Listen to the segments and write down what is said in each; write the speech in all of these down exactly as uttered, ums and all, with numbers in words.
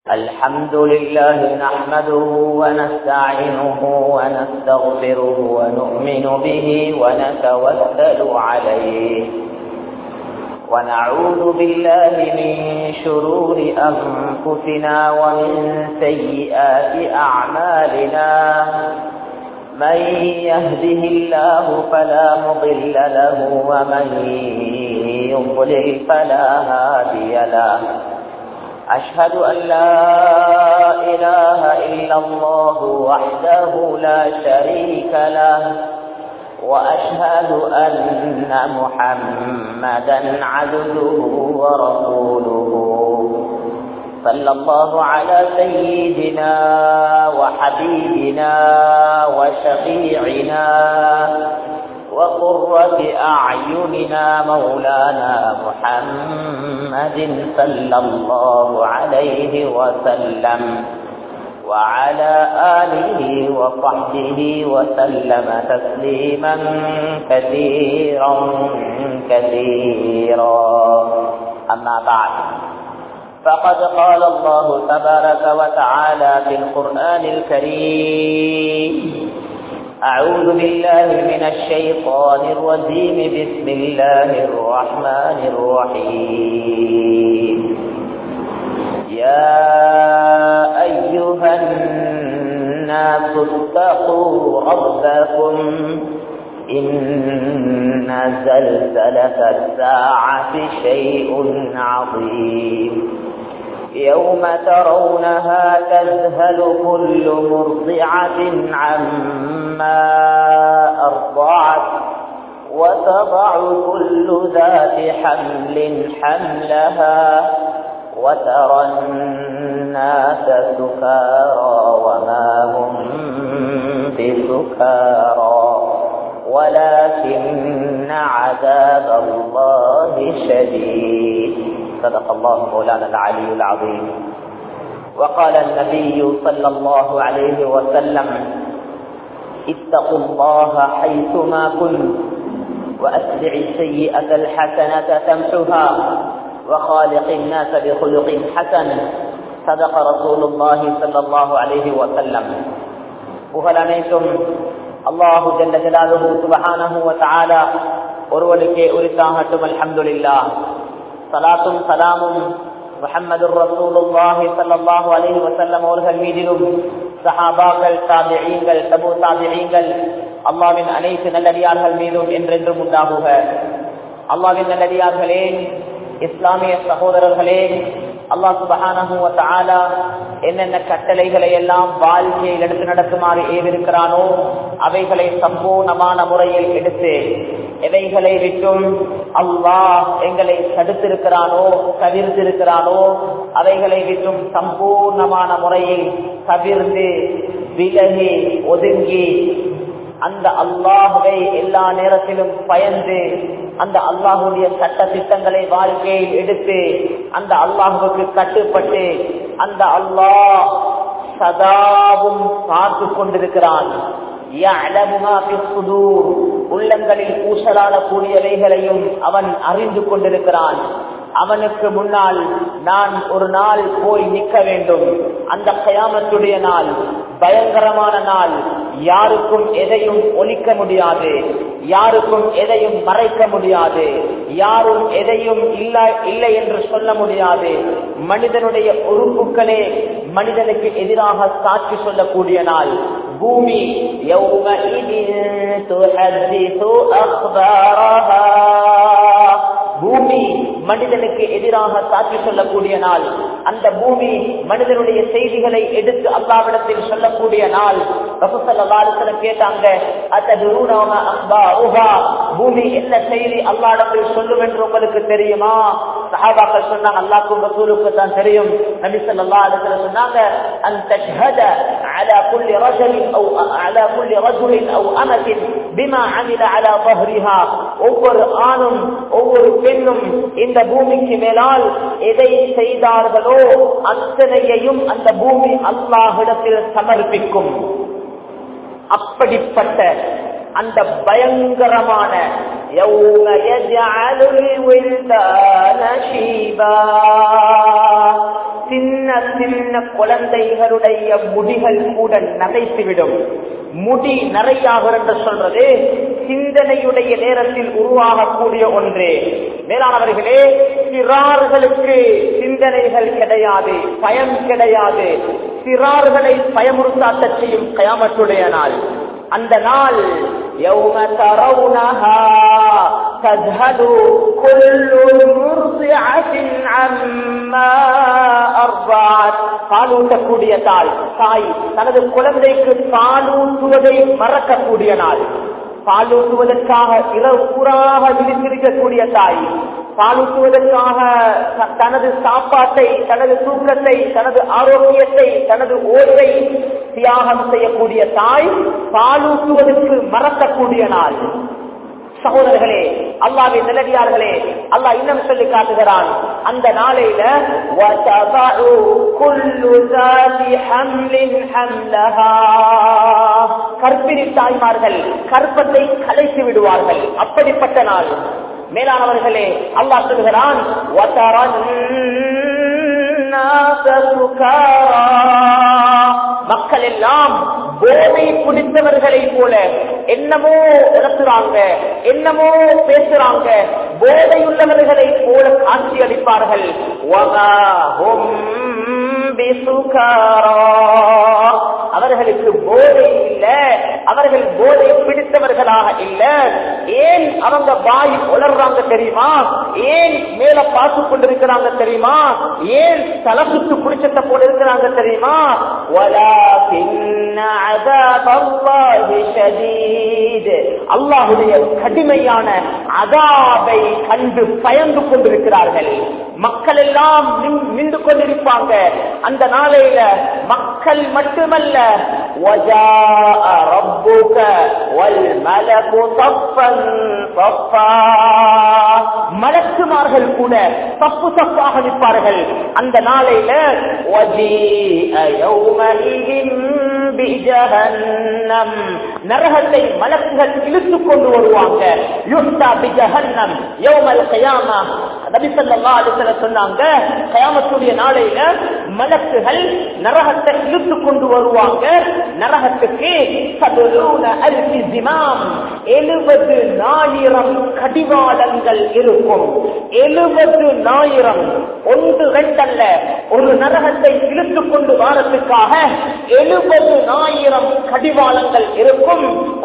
الحمد لله نحمده ونستعينه ونستغفره ونؤمن به ونتوكل عليه ونعوذ بالله من شرور أنفسنا ومن سيئات أعمالنا من يهده الله فلا مضل له ومن يضلل فلا هادي له أشهد أن لا إله إلا الله وحده لا شريك له وأشهد أن محمدا عبده ورسوله صلى الله على سيدنا وحبيبنا وشفيعنا وقرة أعيننا مولانا محمد صلى الله عليه وسلم وعلى آله وصحبه وسلم تسليما كثيرا كثيرا أما بعد فقد قال الله تبارك وتعالى في القرآن الكريم أعوذ بالله من الشيطان الرجيم بسم الله الرحمن الرحيم يا أيها الناس اتقوا ربكم إن زلزلة الساعة شيء عظيم يوم ترونها تذهل كل مرضعة عما أرضعت وتضع كل ذات حمل حملها وترى الناس سكارى وما هم بسكارى ولكن عذاب الله شديد صدق الله مولانا العلي العظيم وقال النبي صلى الله عليه وسلم اتقوا الله حيثما كنتم وأتبع السيئة الحسنة تمحها وخالق الناس بخلق حسن صدق رسول الله صلى الله عليه وسلم புகழ் அனைத்தும் அல்லாஹு ஜல்ல ஜலாலுஹு சுப்ஹானஹு வ தஆலா ஒருவனுக்கே உரித்தாகட்டும். அல்ஹம்துலில்லாஹ். ஸலாத்தும் ஸலாமும் முஹம்மதுர் ரசூலுல்லாஹி ஸல்லல்லாஹு அலைஹி வஸல்லம் அவர்கள் மீதிலும் சஹாபாக்கள், தாபிஈன்கள், தபூ தாபிஈன்கள், அல்லாஹ்வின் அனைத்து நல்லடியார்கள் மீதும் என்றென்றும் உண்டாகுக. அல்லாஹ்வின் நல்லடியார்களே, இஸ்லாமிய சகோதரர்களே, அல்லாஹ் சுப்ஹானஹு வ தஆலா என்னென்ன கட்டளைகளை எல்லாம் வாழ்க்கையில் எடுத்து நடக்குமாறு ஏவிருக்கிறானோ அவைகளை சம்பூர்ணமான முறையில் எடுத்து, எவைகளை விட்டும் அல்லாஹ் எங்களை தடுத்திருக்கிறானோ தவிர்த்திருக்கிறானோ அவைகளை விட்டும் சம்பூர்ணமான முறையில் தவிர்த்து விலகி ஒதுங்கி அந்த அல்லாஹுவை எல்லா நேரத்திலும் பயந்து அந்த அல்லாஹுடைய சட்ட திட்டங்களை வாழ்க்கையில் எடுத்து அந்த அல்லாஹுக்கு கட்டுப்பட்டு அந்த அல்லாஹ் சதாவும் பார்த்து கொண்டிருக்கிறான். உள்ளங்களில் ஊசலான கூடியவைகளையும் அவன் அறிந்து கொண்டிருக்கிறான். அவனுக்கு முன்னால் நான் ஒரு நாள் போய் நிற்க வேண்டும். அந்த கயாமத்துடைய நாள் பயங்கரமான நாள். யாருக்கும் எதையும் ஒலிக்க முடியாது, யாருக்கும் எதையும் மறைக்க முடியாது, யாரும் எதையும் இல்லை என்று சொல்ல முடியாது. மனிதனுடைய உறுப்புகளே மனிதனுக்கு எதிராக சாட்சி சொல்லக்கூடிய நாள். பூமி பூமி மனிதனுக்கு எதிராக சாட்சி சொல்லக்கூடிய நாள். அந்த பூமி மனிதனுடைய செய்திகளை எடுத்து அல்லாஹ்விடத்தில் சொல்லக்கூடிய நாள். ரசூல் ஸல்லல்லாஹு அலைஹி வஸல்லம் கேட்டாங்க, அத்ததுரூன மா அக்பாருஹா, பூமி என்ன செய்தி அல்லாஹ்விடத்தில் சொல்லும் என்று உங்களுக்கு தெரியுமா? சஹாபாக்கள் சொன்னாங்க, அல்லாஹ்வுக்கும் ரசூலுக்கும் தான் தெரியும். நபி ஸல்லல்லாஹு அலைஹி வஸல்லம் சொன்னாங்க, அன் தஷ்ஹத அலா குல்லி ரஜுலின் அவ் அலா குல்லி ரஜுலின் அவ் அமத்தின் பிமா அமில அலா ظهرها, ஒவ்வொரு ஆணும் ஒவ்வொரு பெண்ணும் இந்த பூமிக்கு மேலால் எதை செய்தார்களோ அத்தனையையும் அந்த பூமி அல்லாஹ்விடத்தில் சமர்ப்பிக்கும். அப்படிப்பட்ட அந்த பயங்கரமான يوم يجعل الولدان شيبا சின்ன சின்ன குழந்தைகளுடைய முடிகள் கூட நரைத்துவிடும். முடி நரையாக என்று சொல்றது சிந்தனையுடைய நேரத்தில் உருவாகக்கூடிய ஒன்று. மேலானவர்களே, சிறார்களுக்கு சிந்தனைகள் கிடையாது, பயம் கிடையாது. சிறார்களை பயமுறுத்தாட்ட செய்யும் கயாமத்துடைய நாள். அந்த நாள் யௌம தரவுனஹா தذهلு குல்லு முர்திஅத்தின் அம்மா அர்ضعت. பாலூட்டக்கூடிய தாய் தாய் தனது குழந்தைக்கு பாலூட்டுவதை மறக்கக்கூடிய நாள். பாலூட்டுவதற்காக இரவு பூராக விழித்திருக்கக்கூடிய தாய், பாலூட்டுவதற்காக தனது சாப்பாட்டை, தனது தூக்கத்தை, தனது ஆரோக்கியத்தை, தனது ஓய்வை தியாகம் செய்யக்கூடிய தாய் பாலூட்டுவதற்கு மறக்கக்கூடிய நாள். சகோதரர்களே, அல்லாஹ்வின் நல்லடியார்களே, அல்லாஹ் இன்னும் சொல்லி காட்டுகிறான், அந்த நாளையில வதபஉ குல்லு ذாதி ஹம்லின் ஹம்லஹா. கர்ப்பிணி தாய்மார்கள் கர்ப்பத்தை கலைத்து விடுவார்கள். அப்படிப்பட்ட நாள். மேலானவர்களே, அல்லாஹ் சொல்கிறான் வதரன் நாஸ சுகாரா. மக்கள் எல்லாம் போதை குடித்தவர்களை போல என்னமோ உணர்த்துறாங்க, என்னமோ பேசுறாங்க, போதை உள்ளவர்களை போல காட்சி அளிப்பார்கள். அவர்களுக்கு போதை இல்ல, அவர்கள் போதை பிடித்தவர்களாக இல்ல. ஏன் அவங்க வாய் உளர்றாங்க தெரியுமா? ஏன் மேல பார்த்து கொண்டிருக்கிறாங்க தெரியுமா? ஏன் தலசுத்து குடிச்சத்தை போல இருக்கிறாங்க தெரியுமா? அல்லாஹுடைய கடுமையான அதாபை கண்டு பயந்து கொண்டிருக்கிறார்கள். மக்கள் எல்லாம் நின்று கொண்டிருப்பாங்க. அந்த நாளையில மக்கள் மட்டுமல்ல, மலக்குமார்கள் கூட தப்பு தப்பாக நிற்பார்கள். அந்த நாளையில நரகத்தை மலக்குகள் இழுத்துக் கொண்டு வருவாங்க. சொன்னாங்க, கயாமத்துடைய நாளையில மலக்குகள் நரகத்தை இழுத்துக் கொண்டு வருவாங்க. நரகத்துக்கு எழுபது ஆயிரம் கடிவாளங்கள் இருக்கும். எழுபது ஆயிரம், ஒன்று ரெண்டல்ல, ஒரு நரகத்தை இழுத்துக் கொண்டு வாரத்துக்காக எழுபது ஆயிரம் கடிவாளங்கள் இருக்கும்.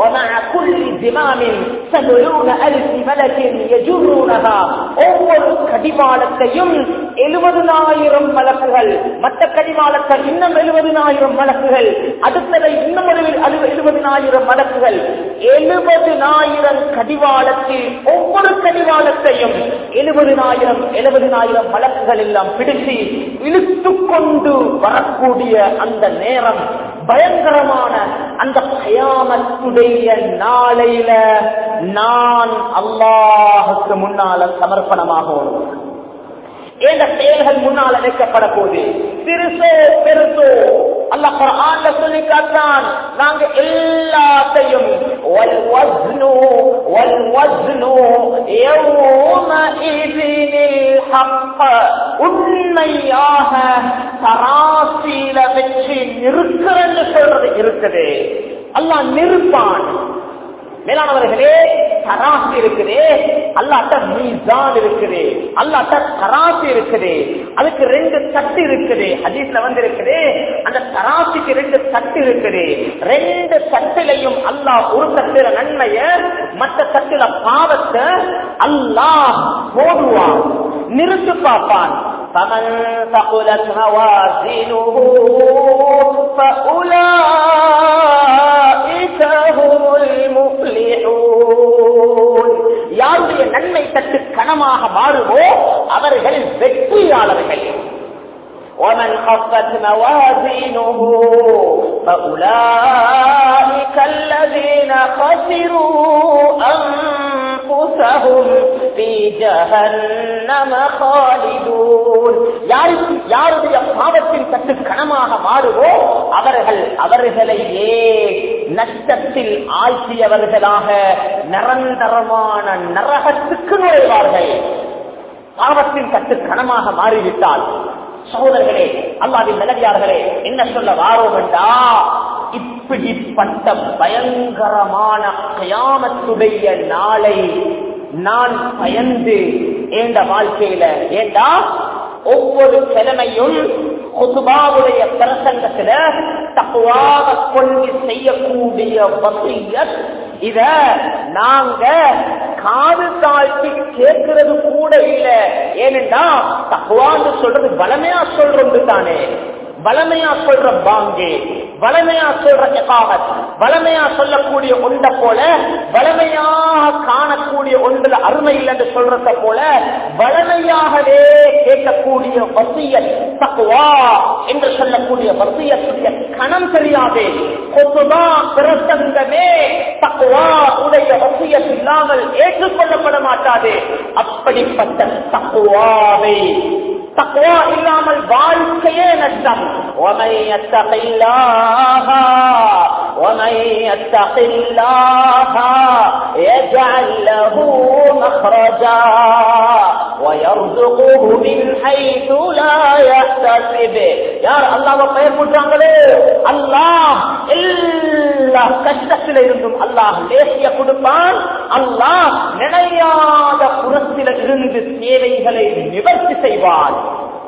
ஒவ்வொரு கடிவாளத்தையும் எழுபதுனாயிரம் மலக்குகள், மற்ற கடிவாளத்தை இன்னும் எழுபதுனாயிரம் மலக்குகள், அடுத்ததை இன்னும் எழுபதுனாயிரம் மலக்குகள், எழுபதுனாயிரம் கடிவாளத்தில் ஒவ்வொரு கடிவாளத்தையும் எழுபதுனாயிரம் எழுபதுனாயிரம் மலக்குகள் எல்லாம் பிடித்து இழுத்துக் கொண்டு வரக்கூடிய அந்த நேரம், பயங்கரமான அந்த கயாமத்துடைய நாளையில நான் அல்லாஹுக்கு முன்னால சமர்ப்பணமாகும். என்ற செயல்கள் முன்னால் வைக்கப்பட போது சிறுசோ பெருசோ அல்லாஹ் குர்ஆன்ல சொல்லி காட்டான், நாங்க எல்லாத்தையும் வல் வஸ்னு வல் வஸ்னு யௌமஇதினில் ஹக், உண்மையாக தராசில வச்சு நிறுக்கிறன்னு சொல்றது இருக்குது. அல்லாஹ் நிற்பான். மேலானவர்களே, தராசு இருக்குது, அல்லாஹ்ட்ட மீசான் இருக்குது, அல்லாஹ்ட்ட தராசு இருக்குது. அதுக்கு ரெண்டு தட்டு இருக்குது. ஹதீஸ்ல வந்து இருக்குது, அந்த தராசுக்கு ரெண்டு தட்டு இருக்குது. ரெண்டு தட்டிலையும் அல்லாஹ் ஒரு தட்டுல நன்மைய, மற்ற தட்டுல பாவத்தை அல்லாஹ் போடுவான், நிறுத்து பார்ப்பான். فمن ثقلت موازينه فأولئك هم المفلحون. யாருடைய நன்மை தட்டு கனமாக மாறுமோ அவர்கள் வெற்றியாளர்கள். ومن خفت موازينه فأولئك الذين خسروا أنفسهم في جهنم خالدون. யாருடைய பாவத்தின் தட்டு கனமாக மாறுவோ அவர்கள் அவர்களையே நஷ்டத்தில் ஆழ்த்தியவர்களாக நிரந்தரமான நரகத்துக்கு நுழைவார்கள். பாவத்தின் தட்டு கனமாக மாறிவிட்டால் சகோதரர்களே, அல்லாஹ்வின் நல்லடியார்களே, என்ன சொல்ல வாரோம் என்றா, இப்படிப்பட்ட பயங்கரமான கியாமத்துடைய நாளை நான் பயந்து என்ற வாழ்க்கையில, ஏண்டா ஒவ்வொரு கிழமையும் குதுபாவுடைய பிரசங்கத்துல தக்வாவை கொண்டு செய்யக்கூடிய வசியத், இத நாங்க காது தாழ்த்தி கேட்கிறது கூட இல்ல. ஏனென்றா தக்வான்னு சொல்றது வளமையா சொல்றது தானே, வளமையா சொல்ற பாங்கே, வளமையா சொல்ற இகாமத், வளமையா சொல்லக்கூடிய ஒன்றை போல வளமையாக காணக்கூடிய ஒன்றுல அருமை இல்லை என்று சொல்றத போல வளமையாகவே கேட்கக்கூடிய வசியத் தக்வா என்று சொல்லக்கூடிய வசியத்துடைய கணம் தெரியாதே. கொத்துபா பிரசங்கமே தக்வா உடைய வசியத் இல்லாமல் ஏற்றுக்கொள்ளப்பட மாட்டாது. அப்படிப்பட்ட தக்வாவை, தக்வா இல்லாமல் வாழ்க்கையே நஷ்டம். وَمَن يَتَّقِ اللَّهَ وَمَن يَتَّقِ اللَّهَ يَجْعَل لَّهُ مَخْرَجًا وَيَرْزُقْهُ مِنْ حَيْثُ لَا يَحْتَسِبُ. யார் அல்லாஹ்வை பயப்படுறாங்களோ அல்லாஹ் எல்லா கஷ்டத்தில இருந்தும் அல்லாஹ் லேசிய கொடுப்பான். அல்லாஹ் நினையாத புறத்தில இருந்து தேவைகளை நிவர்த்தி செய்வான்.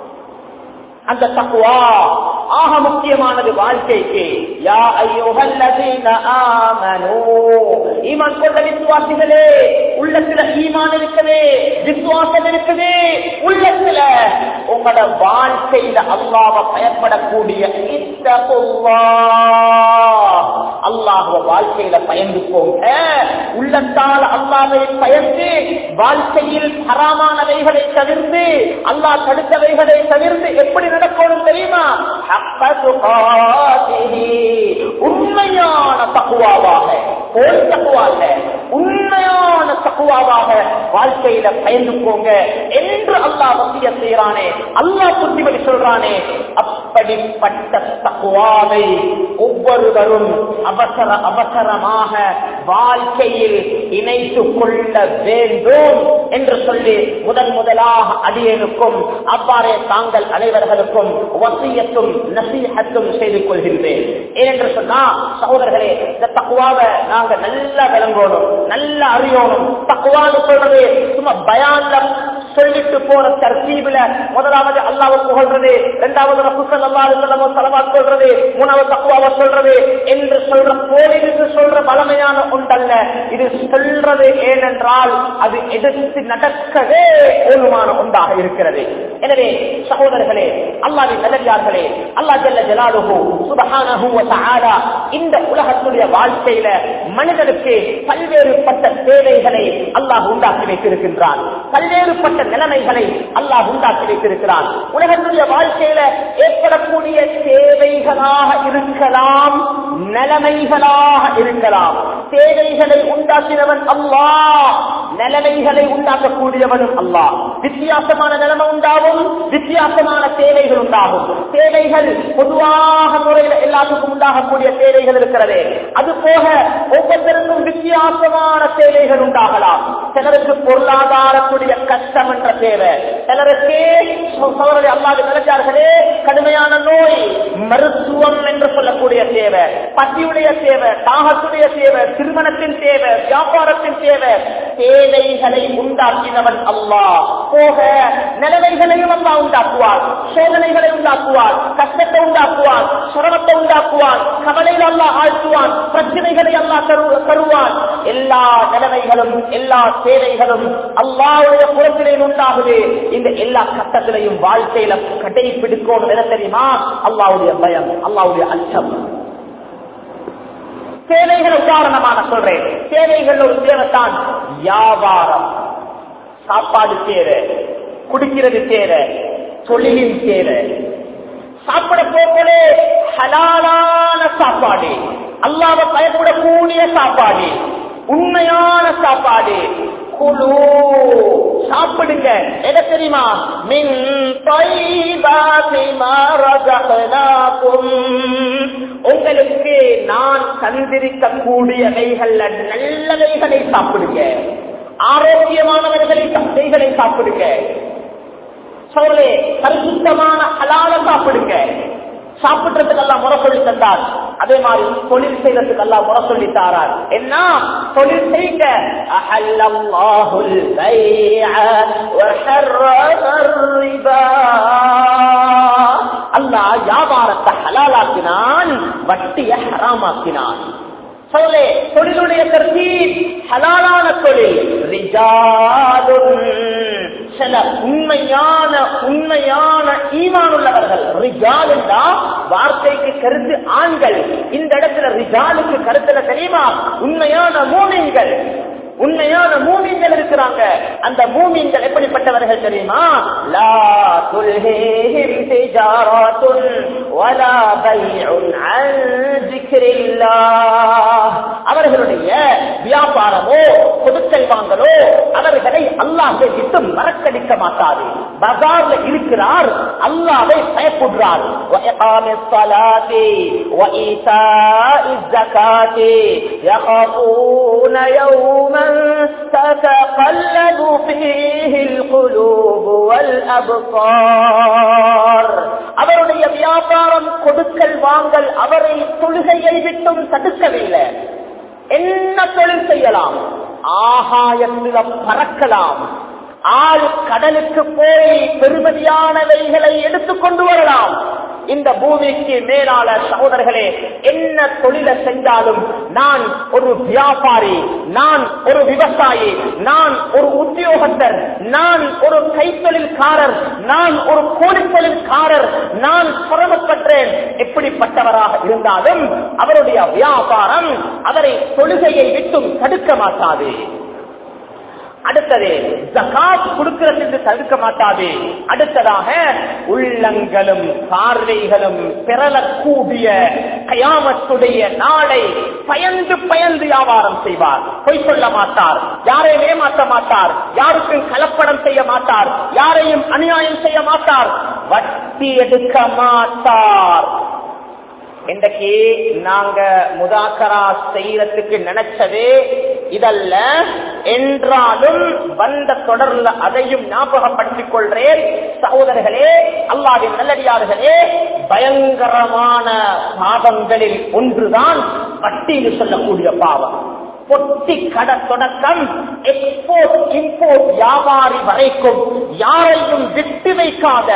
அந்த தக்வா ஆக முக்கியமானது வாழ்க்கைக்கு. யா அய்யுஹல்லதீன ஆமனூ, ஈமான் கொண்ட விசுவாசிகளே, உள்ளத்துல ஈமான் இருக்குது, விசுவாசம் இருக்குது, உள்ளத்துல உங்களோட வாழ்க்கையில அல்லாஹ்வை பயப்படக்கூடிய இத்தகுல்லாஹ், அல்லாஹ்வை வாழ்க்கையில பயந்து போங்க. உள்ளத்தால் அல்லாஹ்வை பயந்து வாழ்க்கையில் ஹராமானவைகளை தவிர்த்து, அல்லாஹ் தடுத்தவைகளை தவிர்த்து எப்படி நடக்கணும் தெரியுமா? உண்மையான தக்குவாவாக, போல் தக்குவாக, உண்மையான தக்குவாவாக வாழ்க்கையில பயந்து போங்க என்று அல்லாஹ் வசியத் செய்யறானே, அல்லாஹ் புத்திமதி சொல்றானே. அப்படிப்பட்ட தக்குவாவை ஒவ்வொருவரும் அவசர அவசரமாக வாழ்க்கையில் இணைத்துக் கொள்ள வேண்டும் என்று சொல்லி முதன் முதலாக அடியேனுக்கும் அவ்வாறே தாங்கள் அனைவர்களுக்கும் வசியத்தும் நசீஹத்தும் செய்து கொள்கின்றேன். ஏனென்று சொன்னா சகோதரர்களே, இந்த தக்வாவை நாங்க நல்லா விளங்கணும், நல்லா அறியணும். தக்வான்னு சொல்றது சும்மா பயான்ல சொல்லிட்டு போற தர்த்தீபில முதலாவது அல்லாஹ்வை புகழ்றது, இரண்டாவது ரசூல் ஸல்லல்லாஹு அலைஹி வஸல்லம் ஸலவாத் சொல்றது, மூணாவது தக்வாவை சொல்றது என்று சொல்ற போலிருந்து சொல்ற பலமையான ஒன்றல்ல. இது சொல்றது ஏனென்றால் அது எதிர்த்து நடக்கவே போதுமான ஒன்றாக இருக்கிறது. எனவே சகோதரர்களே, அல்லாஹ்வின் நல்லடியார்களே, அல்லாஹ் ஜல்ல ஜலாலுஹு சுப்ஹானஹு வ தஆலா இந்த உலகத்துடைய வாழ்க்கையில மனிதனுக்கு பல்வேறுபட்ட தேவைகளை அல்லாஹ் உண்டாக்கி வைத்திருக்கின்றான். பல்வேறுபட்ட நிலைமைகளை அல்லாஹ் உண்டாக்கி வைத்திருக்கிறான். உலகத்துடைய வாழ்க்கையில ஏற்படக்கூடிய தேவைகளாக இருக்கலாம், நிலைமைகளாக இருக்கலாம். தேவைகளை உண்டாக்கினவன் அல்லாஹ், நிலைமைகளை உண்டாக்கக்கூடியவனும் அல்லாஹ். வித்தியாசமான நிலைமை உண்டாகும், வித்தியாசமான தேவைகள் உண்டாகும். தேவைகள் பொதுவாக முறையில் எல்லாத்துக்கும் உண்டாகக்கூடிய தேவைகள் இருக்கிறது. அது போக ஒவ்வொருத்தருக்கும் வித்தியாசமான தேவைகள் உண்டாகலாம். சிலருக்கு பொருளாதாரத்துடைய கஷ்டம் என்ற தேவை, சிலருக்கு அல்லாஹ்வின் நல்லடியார்களே கடுமையான நோய், மருத்துவம் என்று சொல்லக்கூடிய தேவை, பசியுடைய தேவை, தாகத்துடைய தேவை, திருமணத்தின் தேவை, வியாபாரத்தின் தேவை. தேவைகளை உண்டாக்கினவன் அல்லாஹ். போக நிலைமைகளையும் அல்லாஹ் உண்டாக்குவார், சோதனைகளை உண்டாக்குவார், கஷ்டத்தை உண்டாக்குவார், சிரமத்தை உண்டாக்குவார், கவலையில் அல்லாஹ் ஆழ்த்துவான், பிரச்சனைகளை அல்லாஹ் தருவான். எல்லா நிலைமைகளும் எல்லா தேவைகளும் அல்லாஹ்வுடைய புறத்திலே உண்டாகுது. இந்த எல்லா கட்டத்திலையும் வாழ்க்கையில கடைபிடிக்கணும் என தெரியுமா? அல்லாஹ்வுடைய பயம், அல்லாஹ்வுடைய அச்சம். தேவைகள் உதாரணமான சொல்றேன். தேவைகள் ஒரு தேவைத்தான். வியாபாரம், சாப்பாடு தேவை, குடிக்கிறது தேவை, தொழிலின் தேவை. சாப்பிட போகலே ஹலாலான சாப்பாடு, அல்லாஹ்வை பயப்படக்கூடிய சாப்பாடு, உண்மையான சாப்பாடு. குலு, சாப்பிடுங்க. எதை தெரியுமா? மின் தைபாதி மா ரஸக்னாகும், உங்களுக்கு நான் தந்திருக்கக்கூடியவைகள்ல நல்லவைகளை சாப்பிடுங்க, ஆரோக்கியமானவர்களை சாப்பிடுங்க. சோழே பரிசுத்தமான ஹலால சாப்பிடுங்க. சாப்பிடுறதுக்கு எல்லாம் முறை சொல்லி தந்தார். அதே மாதிரி தொழில் செய்யறதுக்கு எல்லாம் முறை சொல்லி தாரார். என்ன தொழில் செய்ய அல்லாஹ் வியாபாரத்தை ஹலாலாக்கினான், வட்டிய ஹராமாக்கினான். சோழே தொழிலுடைய கருத்தி ஹலாலான தொழில். ரிஜாலுன் சில உண்மையான உண்மையான ஈமான் உள்ளவர்கள். ரிஜால் என்றா வார்த்தைக்கு கருத்து ஆண்கள். இந்த இடத்துல ரிஜாலுக்கு கருத்துல தெரியுமா? உண்மையான மூமின்கள். உண்மையான மூமின்கள் இருக்கிறாங்க. அந்த மூமின்கள் எப்படிப்பட்டவர்கள் தெரியுமா? லா துல்ஹிஹிம் திஜாரத்துன் வலா பைஉன் அன் ذிக்ரில்லாஹ். அவர்களுடைய வியாபாரமோ கொடுக்கல் வாங்கலோ அவர்களை அல்லாஹ்வை விட்டு மறக்கடிக்க மாட்டாது. பஜார்ல இருக்கிறார், அல்லாஹ்வை பயப்படுறார். வஇகாமிஸ் ஸலாத்தி வஈதாஇஸ் ஸகாத்தி யகாஃபூன யௌமன் تتقلب فيه القلوب والأبصار. அவருடைய வியாபாரம் கொடுக்கல் வாங்கல் அவரை தொழுகையை விட்டும் தடுக்கவில்லை. என்ன தொழில் செய்யலாம்? ஆகாயத்தில் பறக்கலாம், ஆள் கடலுக்கு போய் பெருமதியானவைகளை எடுத்துக் கொண்டு வரலாம். இந்த பூமிக்கு மேலான சகோதரர்களே, என்ன தொழிலை செஞ்சாலும் நான் ஒரு வியாபாரி, நான் ஒரு விவசாயி, நான் ஒரு உத்தியோகத்தர், நான் ஒரு கைத்தொழில்காரர், நான் ஒரு கூலித்தொழில்காரர், நான் சிரமப்பட்டேன், எப்படிப்பட்டவராக இருந்தாலும் அவருடைய வியாபாரம் அவரை தொழுகையை விட்டும் தடுக்க மாட்டாது. அடுத்தது ஜகாத் கொடுக்கிறதுக்கு தடுக்க மாட்டாது. அடுத்ததாக உள்ளங்களும் பார்வைகளும் பெறக்கூடிய கயாமத்துடைய நாளை பயந்து பயந்து வியாபாரம் செய்வார். பொய் சொல்ல மாட்டார், யாரையும் ஏமாற்ற மாட்டார், யாருக்கும் கலப்படம் செய்ய மாட்டார், யாரையும் அநியாயம் செய்ய மாட்டார், வட்டி எடுக்க மாட்டார். இன்றைக்கு நாங்க முதாக்கரா செய்யறதுக்கு நினைச்சதே இதல்ல என்றாலும் வந்த தொடர்ல அதையும் ஞாபகப்படுத்திக் கொள்றேன். சகோதரர்களே, அல்லாஹ்வின் நல்லடியார்களே, பயங்கரமான பாவங்களில் ஒன்றுதான் வட்டின்னு சொல்லக்கூடிய பாவம். பொட்டி கடை தொடக்கம் எக்ஸ்போர்ட் இம்போர்ட் வியாபாரி வரைக்கும் யாரையும் விட்டு வைக்காத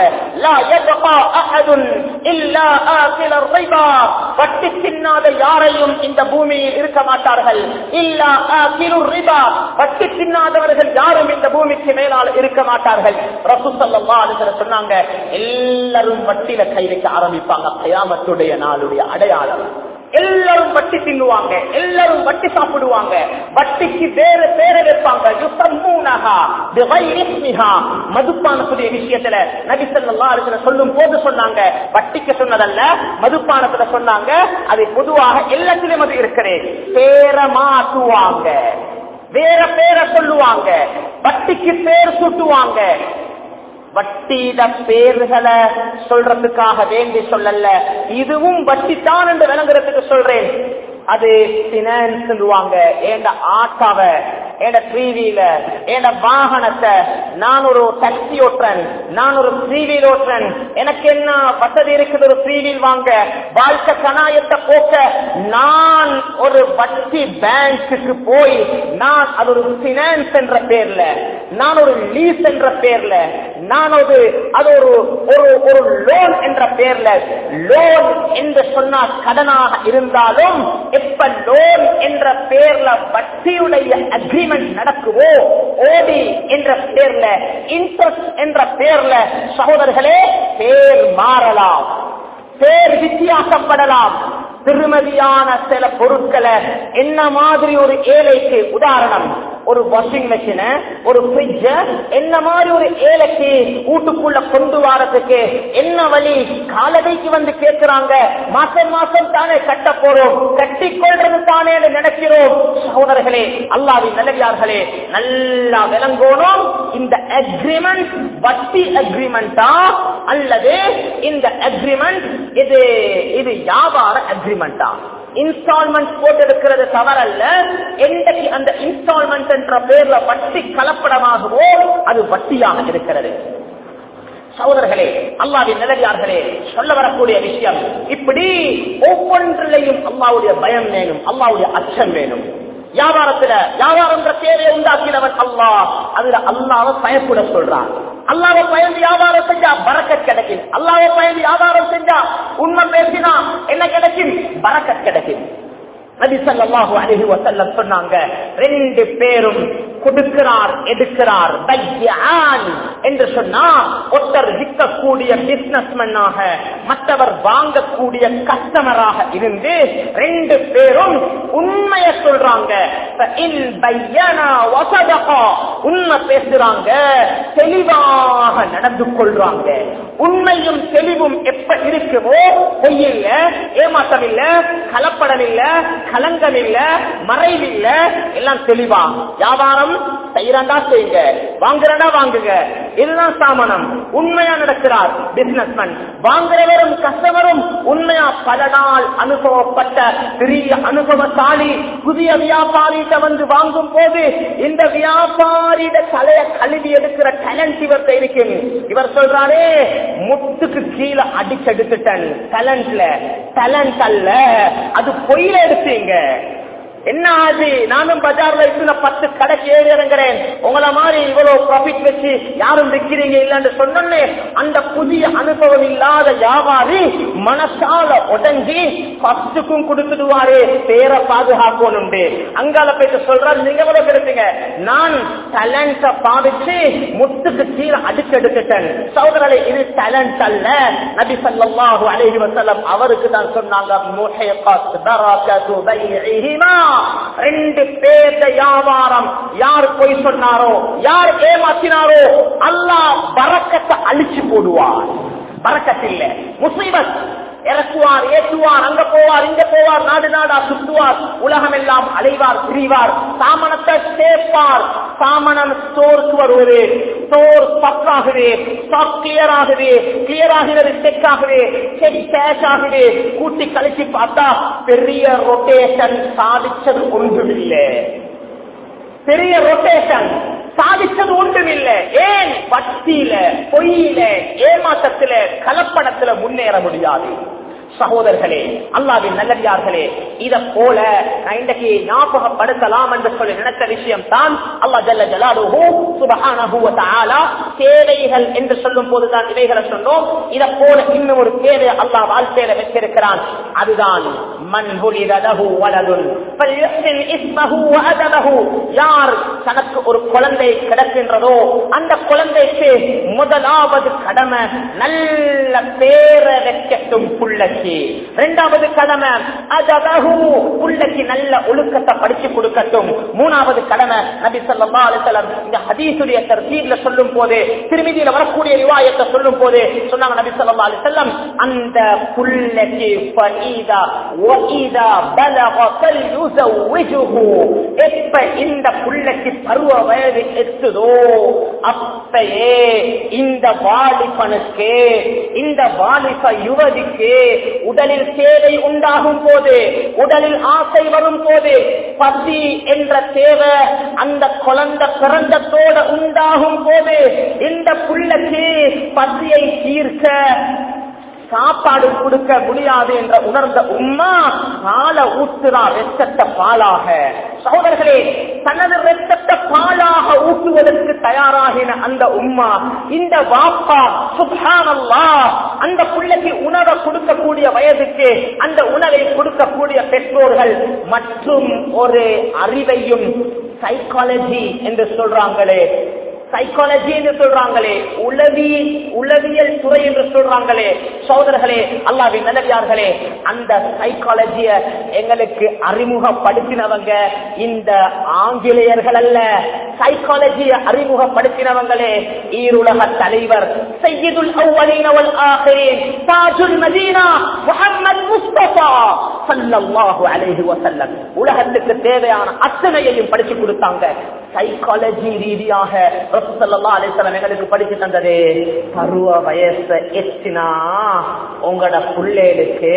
வட்டி தின்னாத யாரையும் இந்த பூமியில் இருக்க மாட்டார்கள். இல்லா ரிபா, வட்டி தின்னாதவர்கள் யாரும் இந்த பூமிக்கு மேலால் இருக்க மாட்டார்கள். ரசூல் ஸல்லல்லாஹு அலைஹி வஸல்லம் சொன்னாங்க, எல்லாரும் வட்டியில கை வைக்க ஆரம்பிப்பாங்க. கியாமத்துடைய நாளுடைய அடையாளம். எல்லாரும் வட்டி தின்னுவாங்க, எல்லாரும் வட்டி சாப்பிடுவாங்க, வட்டிக்கு வேற பேர வைப்பாங்க. மதுப்பானத்துடைய விஷயத்துல நபி ஸல்லல்லாஹு அலைஹி வஸல்லம் சொல்லும் போது சொன்னாங்க, வட்டிக்கு சொன்னதல்ல, மதுப்பானத்துல சொன்னாங்க. அது பொதுவாக எல்லாத்திலும் அது இருக்கிறேன். பேர மாற்றுவாங்க, வேற பேர சொல்லுவாங்க, வட்டிக்கு பேர் சுட்டுவாங்க. வட்டியிட பேர்களை சொல்றதுக்காக வேண்டி சொல்லல, இதுவும் வட்டித்தான் என்று விளங்குறதுக்கு சொல்றேன். அது பினான்ஸ் சொல்லுவாங்க. ஏண்ட ஆட்டாவ, ஏண்ட த்ரீ வீலர், ஏண்ட வாகனத்தை, நான் ஒரு டாக்ஸி ஓட்டுறேன், நான் ஒரு த்ரீ வீல் ஓட்டுறேன், எனக்கு என்ன வசதி இருக்குது ஒரு த்ரீ வீல் வாங்க, வாழ்க்கை கணாயத்தை போக்க நான் ஒரு வட்டி பேங்குக்கு போய் நான் அது ஒரு பினான்ஸ் என்ற பேர்ல, நான் ஒரு லீஸ் என்ற பேர்ல, நான் ஒரு அது ஒரு ஒரு லோன் என்ற பேர்ல, லோன் என்று சொன்னா கடனாக இருந்தாலும் எப்ப லோன் என்ற பேர்ல வட்டியுடைய அக்ரிமெண்ட் நடக்குவோ, ஓடி என்ற பேர்ல, இன்ட்ரெஸ்ட் என்ற பேர்ல, சகோதரர்களே, பேர் மாறலாம், பேர் வித்தியாசப்படலாம். திருமதியான சில பொருட்களை என்ன மாதிரி ஒரு ஏழைக்கு, உதாரணம் ஒரு வாஷிங் மெஷின், ஒரு ஃப்ரிட்ஜ், என்ன மாதிரி ஒரு ஏழைக்கு வீட்டுக்குள்ள கொண்டு வரதுக்கு என்ன வழி? காலடைக்கு வந்து கேட்கிறாங்க, மாசம் மாசம் தானே கட்ட போறோம், கட்டி கொள்றது தானே நினைக்கிறோம். சகோதரர்களே, அல்லாஹ்வின் நல்லடியார்களே, நல்லா விளங்கோணும். இந்த அக்ரிமெண்ட் வட்டி அக்ரிமெண்டா அல்லது இந்த அக்ரிமெண்ட் இது இது வியாபார அக்ரிமெண்டா? இன்ஸ்டால்மெண்ட் போட்டு இருக்கிறது தவறல்ல. என்றைக்கு அந்த இன்ஸ்டால்மெண்ட் என்ற பேர்ல வட்டி கலப்படமாகவோ அது வட்டியாக இருக்கிறது. சகோதரர்களே, அல்லாஹ்வின் நல்லடியார்களே, சொல்ல வரக்கூடிய விஷயம் இப்படி ஒவ்வொன்றிலையும் அல்லாஹ்வுடைய பயம் வேணும், அல்லாஹ்வுடைய அச்சம் வேணும். வியாபாரத்துல வியாபாரம் தேவையை உண்டாக்கினவன் அல்லாஹ். அதுல அல்லாஹ்வை பயப்பட சொல்றான். அல்லாஹ்வை பயந்து வியாபாரம் செஞ்சா பரக்கத் கிடைக்கும். அல்லாஹ்வை பயந்து வியாபாரம் செஞ்சா உண்மை பேசினா என்ன கிடைக்கும்? பரக்கத் கிடைக்கும். நபி ஸல்லல்லாஹு அலைஹி வஸல்லம் சொன்னாங்க, ரெண்டு பேரும் கொடுக்கிறார் எடுக்கிறார் பையான் என்று சொன்னா, ஒருத்தர் விற்கக்கூடிய பிசினஸ்மேனாக மற்றவர் வாங்கக்கூடிய கஸ்டமராக இருந்து ரெண்டு பேரும் உண்மையை சொல்றாங்க. உண்மை பேசுறாங்க, தெளிவாக நடந்து கொள்றாங்க. உண்மையும் தெளிவும் எப்ப இருக்குமோ பொய்யில்ல, ஏமாற்றம் இல்ல, கலப்படம் இல்ல, கலங்கம் இல்ல, மறைவு இல்ல, எல்லாம் தெளிவா. வியாபாரம் செய்யறா செய்யுங்க, வாங்குறா வாங்குங்க, இதுதான் சாமனம். உண்மையா நடக்கிறார் பிசினஸ்மேன். வாங்குறவரும் கஸ்டமரும் உண்மையா பல நாள் அனுபவப்பட்ட பெரிய அனுபவசாலி புதிய வியாபாரிட்ட வந்து வாங்கும் போது இந்த வியாபாரிட தலைய கழுவி எடுக்கிற டேலண்ட் இவர்கிட்ட இருக்கு. இவர் சொல்றாரே, முட்டுக்கு கீழே அடிச்செடுத்துட்டேன், டேலண்ட்ல டேலண்ட் அல்ல, அது பொய்யில எடுத்தீங்க. என்ன ஆச்சு? நானும் பஜார்ல இருந்து பத்து கடைக்கு ஏறி இறங்குறேன், உங்களை மாதிரி இவ்வளவு ப்ராஃபிட் வச்சு யாரும் விற்கிறீங்க இல்லன்னு சொன்னே, அந்த புதிய அனுபவம் இல்லாத வியாபாரி மனசால உடஞ்சி பத்துக்கும் கொடுத்துடுவாரு, பேரை பாதுகாக்கணும். அங்கால போயிட்டு சொல்றாரு, நீங்க எவ்வளவு கிடைச்சீங்க? நான் டேலண்ட பாவிச்சு முட்டுக்கு கீழே அடிச்சு எடுத்துட்டேன். சகோதரர்களே, இது டேலண்ட் அல்ல. நபி ஸல்லல்லாஹு அலைஹி வஸல்லம் அவருக்கு தான் சொன்னாங்க, முஹிகத் பரக்கத்து பைஇஹிமா. ரெண்டு பேர்த வியாபாரம் யார் போய் சொன்னாரோ, யார் ஏமாத்தினாரோ, அல்லாஹ் பரக்கத்தை அழிச்சு போடுவார். பரக்கத் இல்ல, முசீபத். இறக்குவார், ஏற்றுவார், அங்க போவார், இங்க போவார், நாடு நாடா சுற்றுவார், உலகம் எல்லாம் அலைவார், பிரிவார். சாமனத்தை சேர்ப்பார், சாமனம் ஸ்டோருக்கு வருவது, ஸ்டோர் ஸ்டாக் ஆகுது, ஸ்டாக் கிளியர் ஆகுது, கிளியர் ஆகிறது செக் ஆகுது, செக் கேஷ் ஆகுது. கூட்டி கழிச்சு பார்த்தா பெரிய ரொட்டேஷன் சாதிச்சது ஒன்றுமில்லை. பெரிய ரொட்டேஷன் சாதிச்சது ஒன்றுமில்லை. ஏன்? வட்டியில, பொய்யில, ஏமாற்றத்தில, கலப்படத்துல முன்னேற முடியாது. சகோதரர்களே, அல்லாஹ்வின் நல்லடியார்களே, இத போல நான் இன்றைக்கு ஞாபகப்படுத்தலாம் என்று சொல்லி நினைத்த விஷயம் தான் அல்லாஹ் ஜல்ல ஜலாலுஹு சுப்ஹானஹு வ தஆலா தேவைகள் என்று சொல்லும் போதுதான் இவைகளை சொன்னோம். இத போல இன்னும் ஒரு தேவையை அல்லாஹ் வாழ்க்கையில வச்சிருக்கிறான். அதுதான் மன் புலித லஹு வலதுன் ஃபல்யுஹ்சின் இஸ்மஹு வ அதபஹு. யார் தனக்கு ஒரு குழந்தை கிடைக்கின்றதோ அந்த குழந்தைக்கு முதலாவது கடமை நல்ல பேரை வைக்கட்டும் புள்ளக்கு. இரண்டாவது கடமை அதபஹு, புள்ளக்கு நல்ல ஒழுக்கத்தை படிச்சு கொடுக்கட்டும். மூணாவது கடமை நபி ஸல்லல்லாஹு அலைஹி வஸல்லம் இந்த ஹதீஸுடைய தர்தீப்ல சொல்லும் போது, திருமிதியில வரக்கூடிய ரிவாயத்தை சொல்லும் போது சொன்னாங்க நபி ஸல்லல்லாஹு அலைஹி வஸல்லம், அந்த புள்ளக்கு ஃபஈதா வஈதா பலக ஃபல்யுஸவ்விஜுஹு. எப்ப இந்த புள்ளக்கு பருவ வயது எட்டுதோ அப்பயே இந்த வாலிபனுக்கு, இந்த வாலிப யுவதிக்கு உடலில் தேவை உண்டாகும் போது, உடலில் ஆசை வரும் போது, பசி என்ற தேவை அந்த குழந்தை பிறந்தத்தோட உண்டாகும் போது, இந்த புள்ளக்கு பசியை தீர்க்க சாப்பாடு கொடுக்க முடியாது என்ற உணர்ந்த உம்மா பால ஊற்றுறா ரத்தத்தை பாலாக. சகோதரர்களே, தனது ரத்தத்தை பாலாக ஊற்றுவதற்கு தயாராகின அந்த உம்மா, இந்த வாப்பா சுப்ஹானல்லாஹ் அந்த பிள்ளைக்கு உணவை கொடுக்கக்கூடிய வயதுக்கு அந்த உணவை கொடுக்கக்கூடிய பெற்றோர்கள் மற்றும் ஒரு அறிவையும் சைக்காலஜி என்று சொல்றாங்களே, சைக்காலஜி என்று சொல்றாங்களே, உளவி உளவியல் துறை என்று சொல்றாங்களே. சகோதரர்களே, அல்லாஹ்வின் நல்லடியார்களே, அந்த சைக்காலஜிய எங்களுக்கு அறிமுகப்படுத்தினவங்க இந்த ஆங்கிலேயர்கள் அல்ல. சைக்காலஜியை அறிமுகப்படுத்தினவங்களே ஈருலக தலைவர் சையதுல் அவ்வலீன வல் ஆகிரீன் தாஜுல் மதீனா முஹம்மது முஸ்தபா ஸல்லல்லாஹு அலைஹி வஸல்லம். உலகத்துக்கு தேவையான அத்தனையையும் படிச்சு கொடுத்தாங்க. சைக்காலஜி ரீதியாக ரசூல் ஸல்லல்லாஹு அலைஹி வஸல்லம் எங்களுக்கு படிச்சு தந்தது, பருவ வயசு எத்தினா உங்களோட பிள்ளைகளுக்கு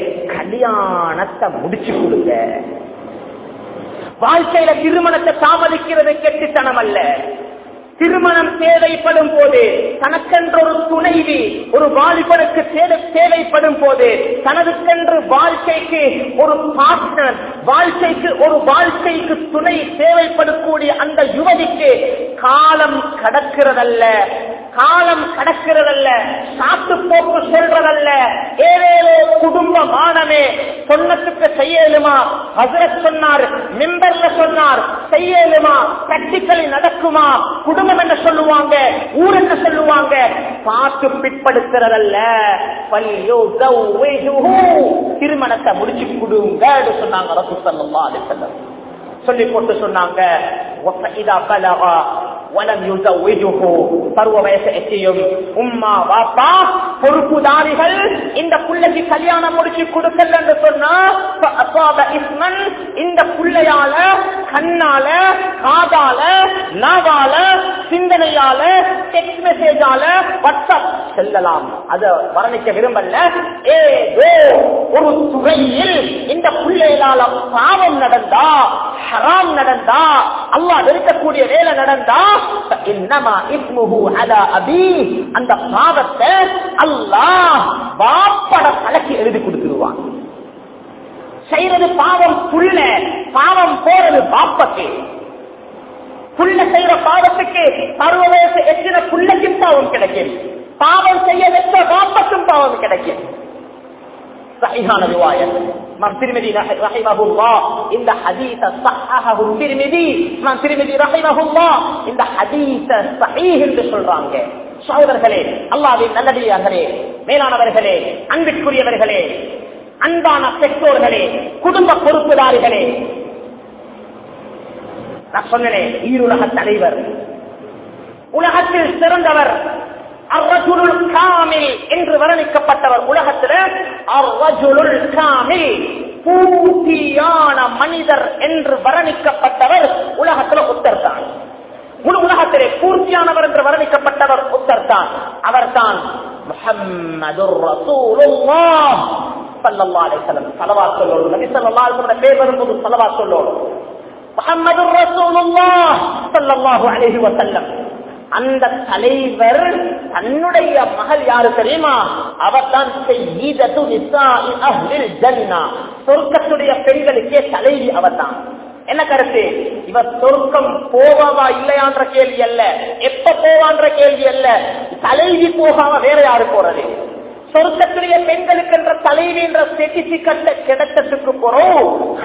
கல்யாணத்தை முடிச்சு கொடுங்க. வாழ்க்கையில திருமணத்தை தாமதிக்கிறது கெட்டித்தனம் அல்ல. திருமணம் தேவைப்படும் போது, தனக்கென்ற ஒரு துணைவி ஒரு வாலிபனுக்கு தேவைப்படும் போது, தனதுக்கென்று வாழ்க்கைக்கு ஒரு பார்ட்னர், வாழ்க்கைக்கு ஒரு வாழ்க்கைக்கு துணை தேவைப்படக்கூடிய அந்த யுவதிக்கு காலம் கடக்கிறதல்ல, காலம் கடக்கிறதல்ல, சாத்து போக்கு சொல்றதல்ல, ஏதேதோ குடும்பமானமே சொன்னத்துக்கு செய்யலுமா, ஹஸ்ரத் சொன்னார், மெம்பர்ல சொன்னார், செய்யலுமா, பிராக்டிகலி நடக்குமா, குடும்பம் என்ன சொல்லுவாங்க, ஊர் என்ன சொல்லுவாங்க, பார்த்து பிற்படுத்துறதல்ல. திருமணத்தை முடிச்சு கொடுங்க சொன்னாங்க ரசூல் ஸல்லல்லாஹு அலைஹி வஸல்லம். சொல்லி போட்டு சொன்னாங்க, பருவ வயசு எட்டியும் உம்மா வாப்பா பொறுப்புதாரிகள் இந்த புள்ளைக்கு கல்யாணம் முடிச்சு கொடுக்கல என்று சொன்னா, இந்த புள்ளையால கண்ணால, காதால, நாவால, சிந்தனையால, டெக்ஸ்ட் மெசேஜால, வாட்ஸ்அப் செல்லலாம். அதை வர்ணிக்க விரும்பல. ஏதோ ஒரு துறையில் இந்த புள்ளைகளால பாவம் நடந்தா, ஹராம் நடந்தா, அல்லாஹ் வெறுக்கக்கூடிய வேலை நடந்தா, இன்னமா இஸ்முஹு அலா அபீ, அந்த பாவத்தை அல்லாஹ் பாப்பட தலைக்கு எழுதி கொடுத்துருவான். செய்யறது பாவம் புள்ள, பாவம் போறது பாப்பக்கு. புள்ள செய்யற பாவத்துக்கு பருவ வயசு எத்தனை புள்ளைக்கும் பாவம் கிடைக்கும், பாவம் செய்ய வெற்ற பாப்பக்கும் பாவம் கிடைக்கும். சஹீஹான ரிவாயத். இமாம் திர்மிதி ரஹிமஹுல்லாஹ் இந்த ஹதீஸ ஸஹஹஹு திர்மிதி. இமாம் திர்மிதி ரஹிமஹுல்லாஹ் இந்த ஹதீஸ ஸஹீஹ் என்று சொல்றாங்க. சகோதரர்களே, அல்லாஹ்வின் நல்லடியார்களே, மேலானவர்களே, அன்பிற்குரியவர்களே, அன்பான பெற்றோர்களே, குடும்ப பொறுப்புதாரிகளே, நான் சொன்னேன் ஈருலக தலைவர், உலகத்தில் சிறந்தவர், அர்ரஜுலுல் காமில் என்று வர்ணிக்கப்பட்டவர். உலகத்தில் அர்ரஜுலுல் காமில், பூர்த்தியான மனிதர் என்று வர்ணிக்கப்பட்டவர் உலகத்தில் ஒருத்தர் தான். முழு உலகத்திலே பூர்த்தியானவர் என்று வர்ணிக்கப்பட்டவர் ஒருத்தர் தான். அவர் தான் முஹம்மதுர் ரசூலுல்லாஹ் ஸல்லல்லாஹு அலைஹி வஸல்லம். ஸலவாத் சொல்லணும். நபி ஸல்லல்லாஹு அலைஹி வஸல்லம் பேர் வரும்போது ஸலவாத் சொல்லணும். முஹம்மதுர் ரசூலுல்லாஹ் ஸல்லல்லாஹு அலைஹி வஸல்லம். அந்த தலைவர் தன்னுடைய மகள் யாரு தெரியுமா? அவர்தான் சய்யிதத்து நிசாஇ அஹ்லில் ஜன்னah, சொர்க்கத்துடைய பெண்களுக்கே தலைவி அவர்தான். என்ன கருத்து? இவர் சொர்க்கம் போவாவா இல்லையான்ற கேள்வி அல்ல, எப்ப போவான்ற கேள்வி அல்ல, தலைவி போகாம வேற யாரு போறது? சொர்க்கத்துடைய பெண்களுக்கு என்ற தலைவி என்ற சர்டிபிகேட் கிடைச்சதுக்கு போறோம்.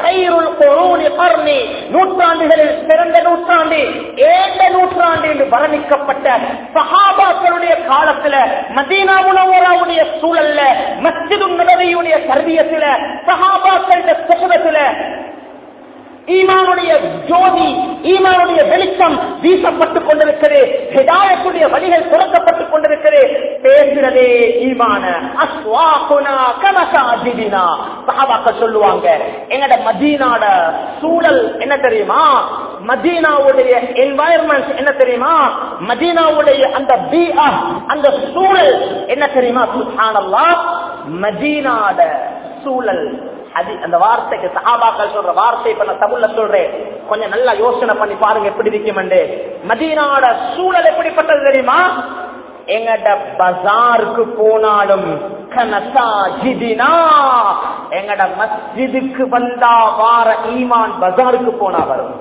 நூற்றாண்டுகளில் சிறந்த நூற்றாண்டு, ஏழ நூற்றாண்டு என்று வர்ணிக்கப்பட்ட சஹாபாக்களுடைய காலத்துல, மதீனா முனவ்வராவுடைய சூழல்ல, மஸ்ஜிது நபவியுடைய தர்பியத்துல, சஹாபாக்களுடைய சுஹபத்துல ஈமானுடைய ஜோதி, ஈமானுடைய வெளிச்சம் வீசப்பட்டுக் கொண்டிருக்கிறது. ஹிதாயத்துடைய வழிகள் துறக்கப்பட்டுக் கொண்டிருக்கிறது. பேசுறதே ஈமான. அஸ்வாகுனா கமசாஜிதினா. சஹாபாக்கள் சொல்லுவாங்க, எங்கட மதீனாட சூழல் என்ன தெரியுமா? மதீனாவுடைய என்வாயர்மெண்ட் என்ன தெரியுமா? மதீனாவுடைய அந்த பீஆ, அந்த சூழல் என்ன தெரியுமா? சுப்ஹானல்லாஹ், மதீனாட சூழல். அந்த வார்த்தைக்கு சஹாபாக்கள் சொல்ற வார்த்தை இப்ப நான் தமிழ்ல சொல்றேன், கொஞ்சம் நல்லா யோசனை பண்ணி பாருங்க எப்படி இருக்கும். மதீனாட சூழல் எப்படிப்பட்டது தெரியுமா? எங்கட பஜாருக்கு போனாலும் கனசாஜிதினா, எங்கட மஸ்ஜிதுக்கு வந்தா வார ஈமான் பஜாருக்கு போனா வரும்.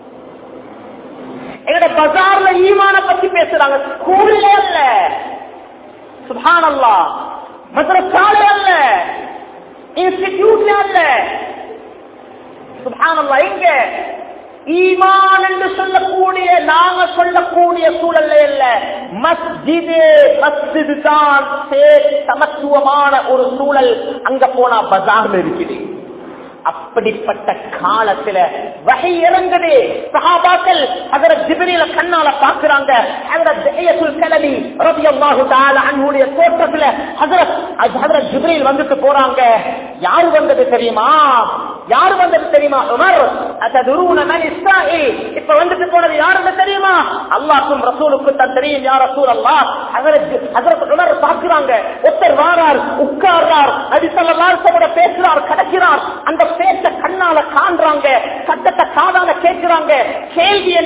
எங்கட பஜார்ல ஈமான பத்தி பேசுறாங்க, ஸ்கூல்ல அல்ல, சுப்ஹானல்லாஹ், மதரசால அல்ல, இன்ஸ்டிடியூட்ல அல்ல, சுப்ஹானல்லாஹ், எங்க ஈமான் என்று சொல்லக்கூடிய நாங்க சொல்லக்கூடிய சூழல்ல இல்ல, மஸ்ஜிது மஸ்ஜிது தான் சமத்துவமான ஒரு சூழல். அங்க போனா பஜார்ல இருக்குது. அப்படிப்பட்ட காலத்துல வஹி இறங்குது. சஹாபாக்கள் ஹஜ்ரத் ஜிப்ரீல கண்ணால பாக்குறாங்க. ஹஜ்ரத் தஹியத்துல் கலபி ரலியல்லாஹு தஆலா அன்ஹுடைய தோற்றத்துல ஹஜ்ரத் ஹஜ்ரத் ஜிப்ரீல் வந்துட்டு போறாங்க. யார் வந்தது தெரியுமா? யார் வந்தது தெரியுமா? உமர். அததுரூன மன் இஸ்ராயில். இப்ப வந்துட்டு போனது யாருன்னு தெரியுமா? அல்லாஹ்வுக்கும் ரசூலுக்கும் தான் தெரியும். யா ரசூலல்லாஹ். ஹஜ்ரத் ஹஜ்ரத் உமர் பாக்குறாங்க. ஒருத்தர் வாரார், உட்கார்றார், நபி ஸல்லல்லாஹு அலைஹி வஸல்லம் பேசுறார், கடக்கிறார். அந்த பேச்ச கண்ணால காண்றாங்க, சத்தத்தை காதால கேட்கிறாங்க. கேள்வி என்ன?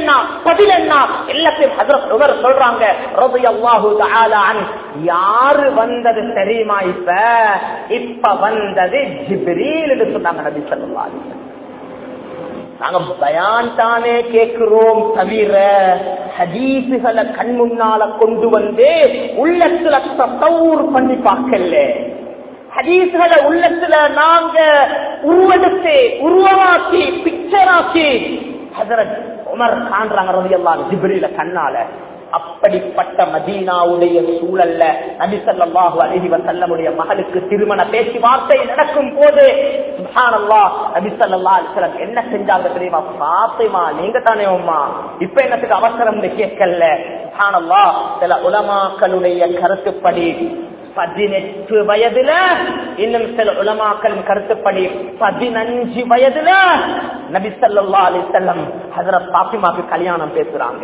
என்ன பதில் என்ன எல்லாத்தையும் ஹஜ்ரத் உமர் சொல்றாங்க ரலியல்லாஹு தஆலா அன். யாரு வந்தது தெரியுமா? இப்ப இப்ப வந்தது ஜிப்ரீல் என்று சொன்னாங்க நபி ஸல்லல்லாஹு அலைஹி வஸல்லம். நாங்க பயான் தானே கேட்கிறோம் தவிர ஹதீசுகளை கண் முன்னால கொண்டு வந்து உள்ளத்துல தத்தவுர் பண்ணி பார்க்கல. ஹதீசுகளை உள்ளத்துல நாங்க உருவெடுத்து உருவமாக்கி பிக்சராக்கி ஹஜ்ரத் உமர் காண்றாங்க ரலியல்லாஹு ஜிப்ரீல கண்ணால. அப்படிப்பட்ட மதீனாவுடைய சூழல்ல நபி ஸல்லல்லாஹு அலைஹி வஸல்லமுடைய மகளுக்கு திருமண பேச்சுவார்த்தை நடக்கும் போது சுப்ஹானல்லாஹ் நபி ஸல்லல்லாஹு அலைஹி வஸல்லம் என்ன செஞ்சாங்க தெரியுமா? ஃபாத்திமா நீங்க தானே உம்மா, இப்ப என்னத்துக்கு அவசரம் கேட்கல. சுப்ஹானல்லாஹ் சில உலமாக்களுடைய கருத்துப்படி பதினெட்டு வயதுல, இன்னும் சில உலமாக்களின் கருத்துப்படி பதினஞ்சு வயதுல நபி ஸல்லல்லாஹு அலைஹி வஸல்லம் ஹஜ்ரத் ஃபாத்திமாக்கு கல்யாணம் பேசுறாங்க,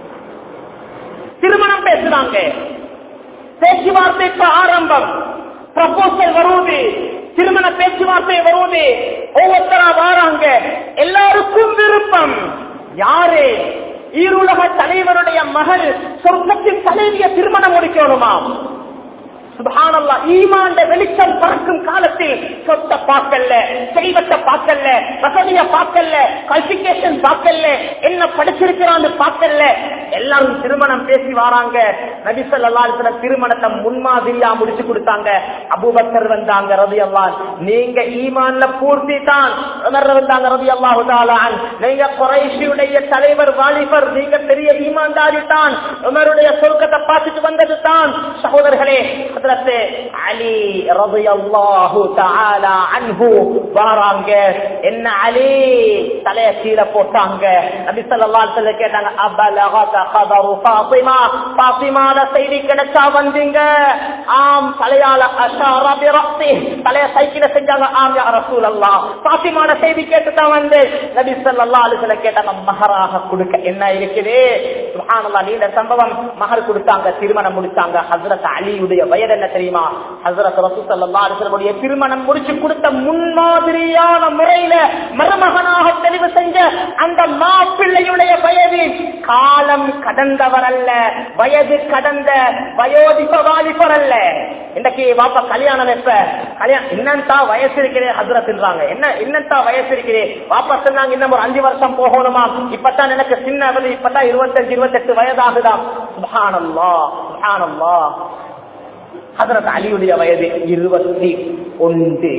திருமணம் பேசுறாங்க. பேச்சுவார்த்தைக்கு ஆரம்பம், ப்ரப்போசல் வருவது, திருமண பேச்சுவார்த்தை வருவது, ஒவ்வொருத்தரா வாராங்க. எல்லாருக்கும் விருப்பம். யாரு? ஈருலக தலைவருடைய மகள் சொர்க்கத்தின் தலைவிய திருமணம் முடிக்கணுமா? சுப்ஹானல்லாஹ், ஈமான் வெளிச்சம் பறக்கும் காலத்தில் சொத்தை பார்க்கல, செல்வத்தை பார்க்கல, வசதிய பார்க்கல, குவாலிபிகேஷன் பார்க்கல, என்ன படிச்சிருக்கிறான்னு பார்க்கல. எல்லாரும் திருமணம் பேசி வராங்க. நபி ஸல்லல்லாஹு அலைஹி வஸல்லம் திருமணத்தை முன்மாதிரியா முடிச்சு கொடுத்தாங்க. அபூபக்கர் வந்தாங்க ரலியல்லாஹு அன்ஹு, நீங்க ஈமான்ல பூர்த்தி தான். உமர் வந்தாங்க ரலியல்லாஹு தஆலா அன்ஹு, நீங்க குறைஷியுடைய தலைவர் வாலிபர், நீங்க பெரிய ஈமான்தாரி தான், உமருடைய சொர்க்கத்தை பார்த்துட்டு வந்தது தான். சகோதரர்களே, ஹஜ்ரத் அலி ரலியல்லாஹு தஆலா அன்ஹு வராங்க. என்ன அலி தலைய கீழே போட்டாங்க. நபி ஸல்லல்லாஹு அலைஹி வஸல்லம் கேட்டாங்க, அபலகத கபரு ஃபாத்திமா, ஃபாத்திமாட செய்தி கிடைச்சா வந்தீங்க? ஆம். தலையால அஷார பிரஸி, தலைய சைக்கிள செஞ்சாங்க. ஆம் யா ரசூலல்லாஹ், ஃபாத்திமாட செய்தி கேட்டு தான் வந்து. நபி ஸல்லல்லாஹு அலைஹி வஸல்லம் கேட்டாங்க, மஹராக கொடுக்க என்ன இருக்குது? சுப்ஹானல்லாஹ், நீண்ட சம்பவம். மஹர் கொடுத்தாங்க, திருமணம் முடிச்சாங்க. ஹஜ்ரத் அலியுடைய வயது என்ன தெரியுமா? ஹஜ்ரத் ரசூல் ஸல்லல்லாஹு அலைஹி வஸல்லம் உடைய திருமணம் முடிச்சு கொடுத்த முன்மாதிரியான முறையில மருமகனாக தெரிவு செஞ்ச அந்த மாப்பிள்ளையுடைய வயது காலம் கடந்தவர் அல்ல, வயது கடந்த வயோதிப வாலிபர் அல்ல. இன்னைக்கு வாப்பா கல்யாணம் எப்ப? கல்யாணம் என்னன்டா வயசு இருக்கிறேன் ஹஜ்ரத்ன்றாங்க. என்ன என்னன்டா வயசு இருக்கிறேன்? வாப்பா சொன்னாங்க இன்னும் ஒரு அஞ்சு வருஷம் போகணுமா, இப்பதான் எனக்கு சின்ன வயது, இப்பதான் இருபத்தஞ்சு இருபத்தெட்டு வயதாகுதாம். சுப்ஹானல்லாஹ் சுப்ஹானல்லாஹ். ஹஜ்ரத் அலியுடைய வயது இருபத்தி ஒன்று.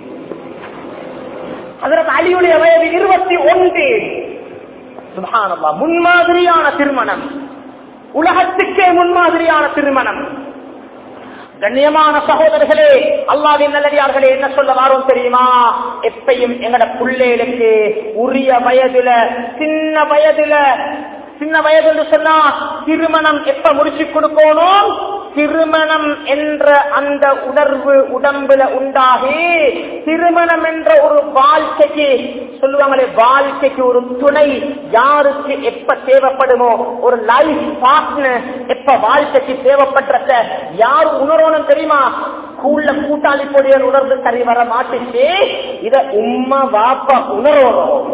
ஹஜ்ரத் அலியுடைய வயது இருபத்தி ஒன்று. சுப்ஹானல்லாஹ். முன்மாதிரியான திருமணம், உலகத்துக்கே முன்மாதிரியான திருமணம். கண்ணியமான சகோதரர்களே, அல்லாஹ்வின் நல்லடியார்களே, என்ன சொல்ல வாரோம் தெரியுமா? எப்பையும் எங்கட பிள்ளைகளுக்கு உரிய வயதுல, சின்ன வயதுல, சின்ன வயது என்று சொன்னா திருமணம் எப்ப முடிச்சு கொடுக்கணும்? திருமணம் என்ற அந்த உணர்வு உடம்புல உண்டாகி, திருமணம் என்ற ஒரு வாழ்க்கைக்கு சொல்லுவாங்களே, வாழ்க்கைக்கு ஒரு துணை யாருக்கு எப்ப தேவைப்படுமோ, ஒரு லைஃப் பார்ட்னர் எப்ப வாழ்க்கைக்கு தேவைப்படுறத யார் உணரணும் தெரியுமா? ஸ்கூல்ல கூட்டாளி பொடிய உணர்ந்து சரி வர மாட்டுச்சு. இத உம்மா வாப்பா உணரணும்.